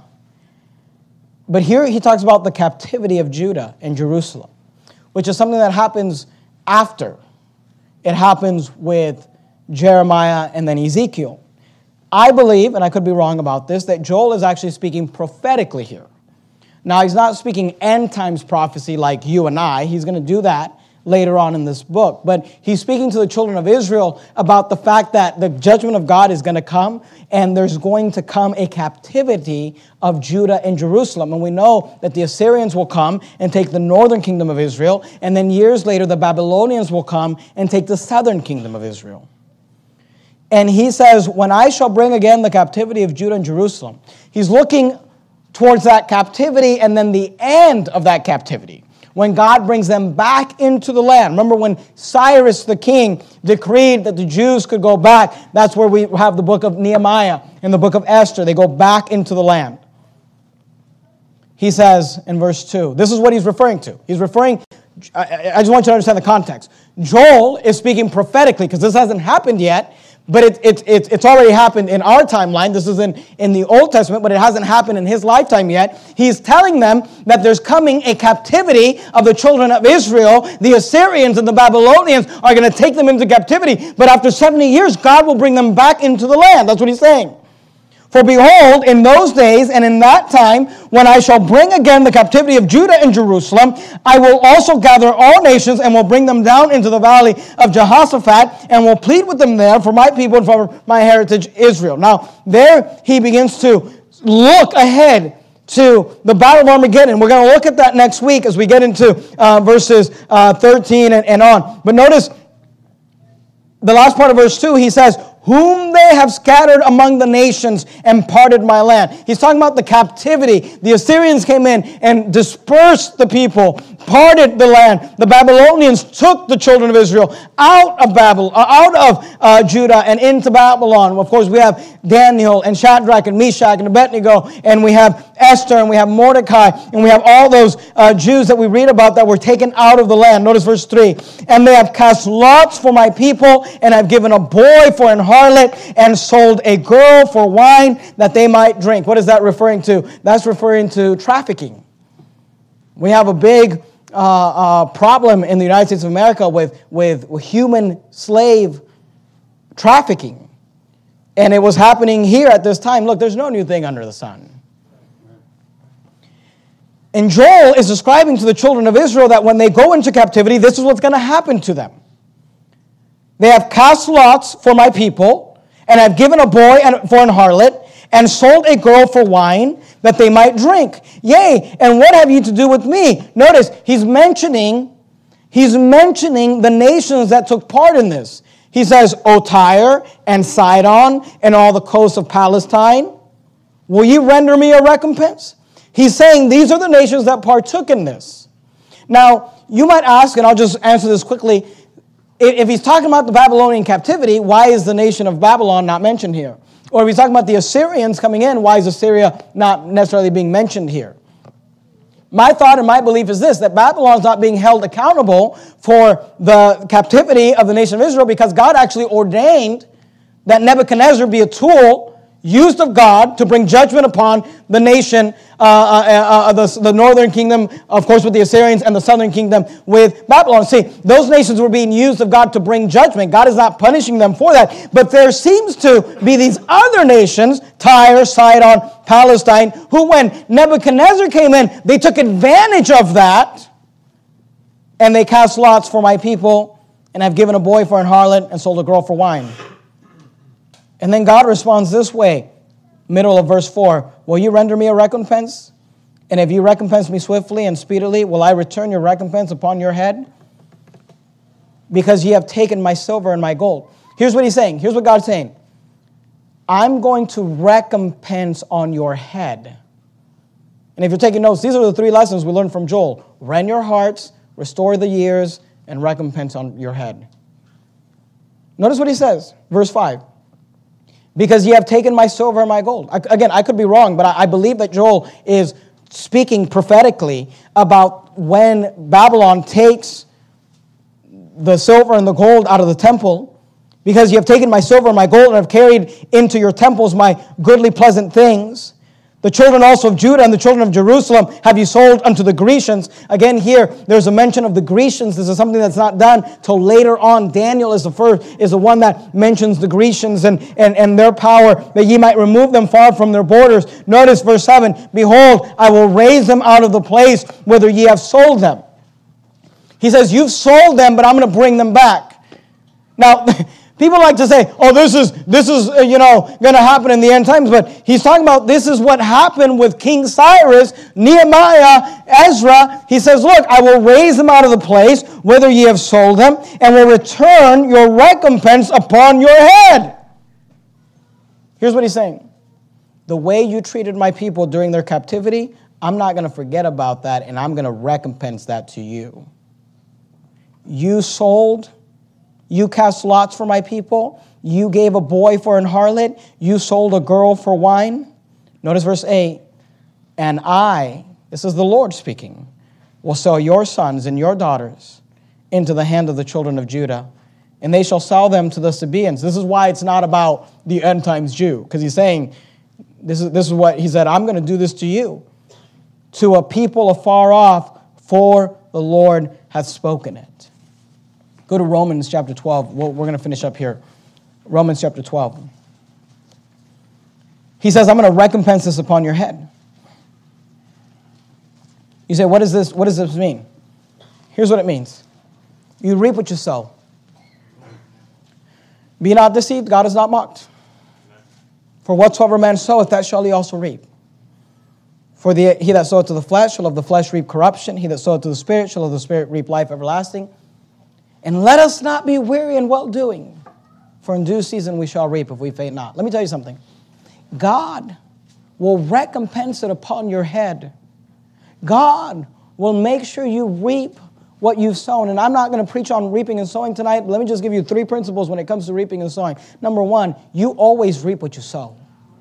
But here he talks about the captivity of Judah and Jerusalem, which is something that happens after. It happens with Jeremiah and then Ezekiel. I believe, and I could be wrong about this, that Joel is actually speaking prophetically here. Now, he's not speaking end times prophecy like you and I. He's going to do that later on in this book. But he's speaking to the children of Israel about the fact that the judgment of God is going to come, and there's going to come a captivity of Judah and Jerusalem. And we know that the Assyrians will come and take the northern kingdom of Israel, and then years later the Babylonians will come and take the southern kingdom of Israel. And he says, when I shall bring again the captivity of Judah and Jerusalem, he's looking towards that captivity and then the end of that captivity, when God brings them back into the land. Remember when Cyrus the king decreed that the Jews could go back? That's where we have the book of Nehemiah and the book of Esther. They go back into the land. He says in verse 2, this is what he's referring to. He's referring, I just want you to understand the context. Joel is speaking prophetically because this hasn't happened yet. But it's already happened in our timeline. This is in the Old Testament, but it hasn't happened in his lifetime yet. He's telling them that there's coming a captivity of the children of Israel. The Assyrians and the Babylonians are going to take them into captivity. But after 70 years, God will bring them back into the land. That's what he's saying. For behold, in those days and in that time, when I shall bring again the captivity of Judah and Jerusalem, I will also gather all nations and will bring them down into the valley of Jehoshaphat and will plead with them there for my people and for my heritage Israel. Now, there he begins to look ahead to the Battle of Armageddon. We're going to look at that next week as we get into verses 13 and on. But notice the last part of verse 2, he says, whom they have scattered among the nations and parted my land. He's talking about the captivity. The Assyrians came in and dispersed the people, parted the land. The Babylonians took the children of Israel out of Judah and into Babylon. Of course, we have Daniel and Shadrach and Meshach and Abednego, and we have Esther and we have Mordecai, and we have all those Jews that we read about that were taken out of the land. Notice verse 3. And they have cast lots for my people, and have given a boy for an harlot, and sold a girl for wine that they might drink. What is that referring to? That's referring to trafficking. We have a big problem in the United States of America with human slave trafficking. And it was happening here at this time. Look, there's no new thing under the sun. And Joel is describing to the children of Israel that when they go into captivity, this is what's going to happen to them. They have cast lots for my people, and have given a boy for an harlot, and sold a girl for wine, that they might drink. Yea, and what have you to do with me? Notice, he's mentioning the nations that took part in this. He says, O Tyre, and Sidon, and all the coasts of Palestine, will you render me a recompense? He's saying these are the nations that partook in this. Now, you might ask, and I'll just answer this quickly, if he's talking about the Babylonian captivity, why is the nation of Babylon not mentioned here? Or if he's talking about the Assyrians coming in, why is Assyria not necessarily being mentioned here? My thought and my belief is this, that Babylon is not being held accountable for the captivity of the nation of Israel because God actually ordained that Nebuchadnezzar be a tool used of God to bring judgment upon the nation, the northern kingdom, of course, with the Assyrians, and the southern kingdom with Babylon. See, those nations were being used of God to bring judgment. God is not punishing them for that. But there seems to be these other nations, Tyre, Sidon, Palestine, who when Nebuchadnezzar came in, they took advantage of that, and they cast lots for my people, and have given a boy for an harlot, and sold a girl for wine. And then God responds this way, middle of verse 4, will you render me a recompense? And if you recompense me swiftly and speedily, will I return your recompense upon your head? Because ye have taken my silver and my gold. Here's what he's saying. Here's what God's saying. I'm going to recompense on your head. And if you're taking notes, these are the 3 lessons we learned from Joel. Rend your hearts, restore the years, and recompense on your head. Notice what he says, verse 5. Because ye have taken my silver and my gold. Again, I could be wrong, but I believe that Joel is speaking prophetically about when Babylon takes the silver and the gold out of the temple. Because ye have taken my silver and my gold and have carried into your temples my goodly pleasant things. The children also of Judah and the children of Jerusalem have you sold unto the Grecians. Again, here, there's a mention of the Grecians. This is something that's not done till later on. Daniel is the one that mentions the Grecians and their power, that ye might remove them far from their borders. Notice verse 7, behold, I will raise them out of the place whither ye have sold them. He says, you've sold them, but I'm going to bring them back. Now, people like to say, oh, this is going to happen in the end times. But he's talking about this is what happened with King Cyrus, Nehemiah, Ezra. He says, look, I will raise them out of the place, whether ye have sold them, and will return your recompense upon your head. Here's what he's saying. The way you treated my people during their captivity, I'm not going to forget about that, and I'm going to recompense that to you. You sold. You cast lots for my people. You gave a boy for an harlot. You sold a girl for wine. Notice verse 8. And I, this is the Lord speaking, will sell your sons and your daughters into the hand of the children of Judah, and they shall sell them to the Sabaeans. This is why it's not about the end times Jew, because he's saying, this is what he said, I'm going to do this to you, to a people afar off, for the Lord hath spoken it. Go to Romans chapter 12. We're going to finish up here. Romans chapter 12. He says, I'm going to recompense this upon your head. You say, what does this mean? Here's what it means. You reap what you sow. Be not deceived, God is not mocked. For whatsoever man soweth, that shall he also reap. For he that soweth to the flesh shall of the flesh reap corruption. He that soweth to the Spirit shall of the Spirit reap life everlasting. And let us not be weary in well-doing, for in due season we shall reap if we faint not. Let me tell you something. God will recompense it upon your head. God will make sure you reap what you've sown. And I'm not going to preach on reaping and sowing tonight, but let me just give you 3 principles when it comes to reaping and sowing. Number 1, you always reap what you sow.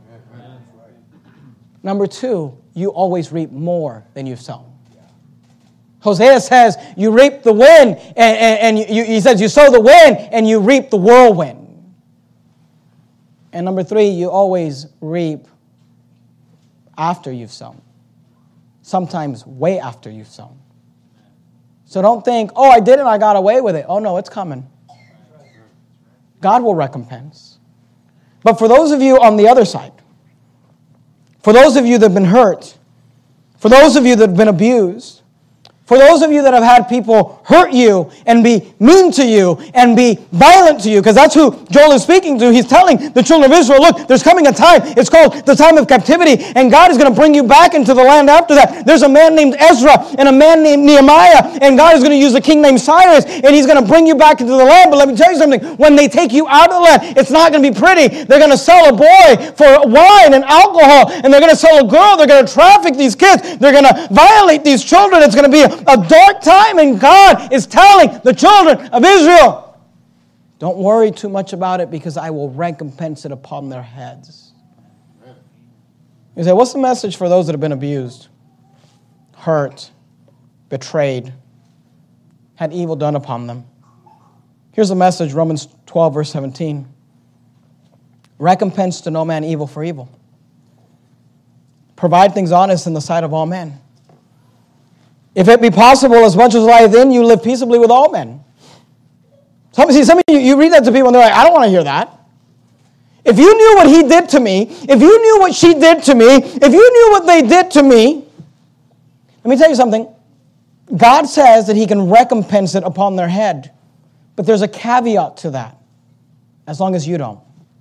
Number 2, you always reap more than you've sown. Hosea says you reap the wind, and he says you sow the wind and you reap the whirlwind. And number 3, you always reap after you've sown. Sometimes way after you've sown. So don't think, oh, I did it, I got away with it. Oh, no, it's coming. God will recompense. But for those of you on the other side, for those of you that have been hurt, for those of you that have been abused, for those of you that have had people hurt you and be mean to you and be violent to you, because that's who Joel is speaking to. He's telling the children of Israel, look, there's coming a time. It's called the time of captivity, and God is going to bring you back into the land after that. There's a man named Ezra and a man named Nehemiah, and God is going to use a king named Cyrus, and he's going to bring you back into the land. But let me tell you something. When they take you out of the land, it's not going to be pretty. They're going to sell a boy for wine and alcohol, and they're going to sell a girl. They're going to traffic these kids. They're going to violate these children. It's going to be a dark time, and God is telling the children of Israel, don't worry too much about it, because I will recompense it upon their heads. You say, what's the message for those that have been abused, hurt, betrayed, had evil done upon them. Here's the message, Romans 12, verse 17. Recompense to no man evil for evil. Provide things honest in the sight of all men. If it be possible, as much as lieth in you, live peaceably with all men. Some of you read that to people and they're like, I don't want to hear that. If you knew what he did to me, if you knew what she did to me, if you knew what they did to me, let me tell you something. God says that he can recompense it upon their head. But there's a caveat to that, as long as you don't.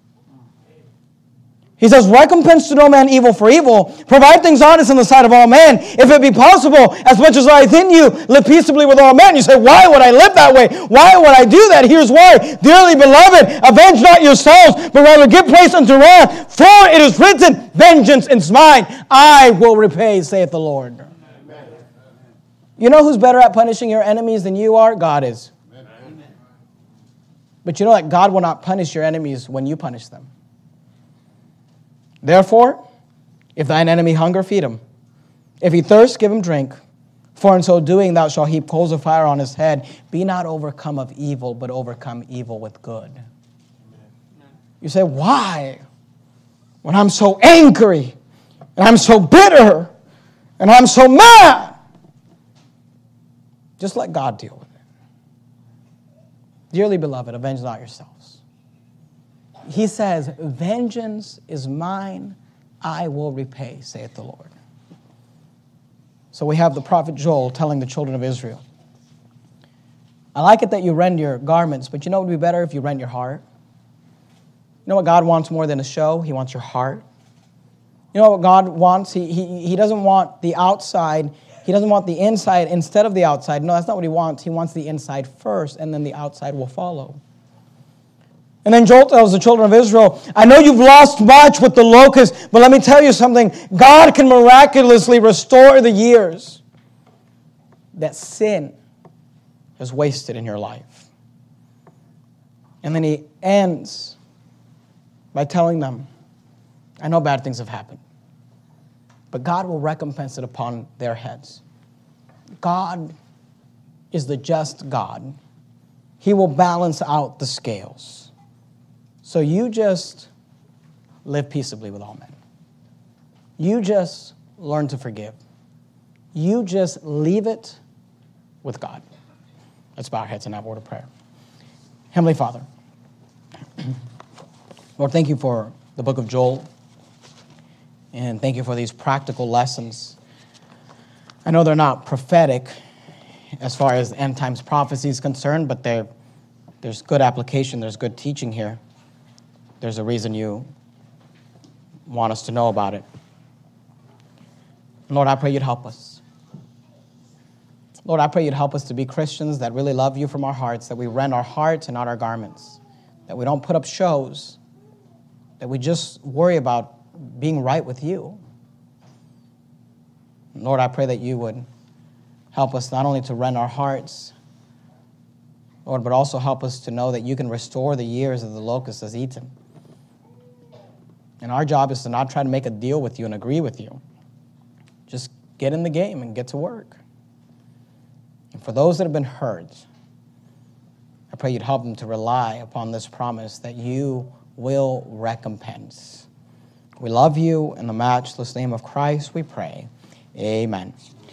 He says, recompense to no man evil for evil. Provide things honest in the sight of all men. If it be possible, as much as lieth in you, live peaceably with all men. You say, why would I live that way? Why would I do that? Here's why. Dearly beloved, avenge not yourselves, but rather give place unto wrath. For it is written, vengeance is mine. I will repay, saith the Lord. Amen. You know who's better at punishing your enemies than you are? God is. Amen. But you know that God will not punish your enemies when you punish them. Therefore, if thine enemy hunger, feed him. If he thirst, give him drink. For in so doing thou shalt heap coals of fire on his head. Be not overcome of evil, but overcome evil with good. You say, why? When I'm so angry, and I'm so bitter, and I'm so mad. Just let God deal with it. Dearly beloved, avenge not yourselves. He says, vengeance is mine, I will repay, saith the Lord. So we have the prophet Joel telling the children of Israel, I like it that you rend your garments, but you know what would be better if you rend your heart? You know what God wants more than a show? He wants your heart. You know what God wants? He doesn't want the outside. He doesn't want the inside instead of the outside. No, that's not what he wants. He wants the inside first, and then the outside will follow. And then Joel tells the children of Israel, I know you've lost much with the locust, but let me tell you something. God can miraculously restore the years that sin has wasted in your life. And then he ends by telling them, I know bad things have happened, but God will recompense it upon their heads. God is the just God. He will balance out the scales. So you just live peaceably with all men. You just learn to forgive. You just leave it with God. Let's bow our heads and have a word of prayer. Heavenly Father, Lord, thank you for the book of Joel. And thank you for these practical lessons. I know they're not prophetic as far as end times prophecy is concerned, but there's good application, there's good teaching here. There's a reason you want us to know about it. Lord, I pray you'd help us. Lord, I pray you'd help us to be Christians that really love you from our hearts, that we rend our hearts and not our garments, that we don't put up shows, that we just worry about being right with you. Lord, I pray that you would help us not only to rend our hearts, Lord, but also help us to know that you can restore the years that the locust has eaten. And our job is to not try to make a deal with you and agree with you. Just get in the game and get to work. And for those that have been hurt, I pray you'd help them to rely upon this promise that you will recompense. We love you. In the matchless name of Christ, we pray. Amen.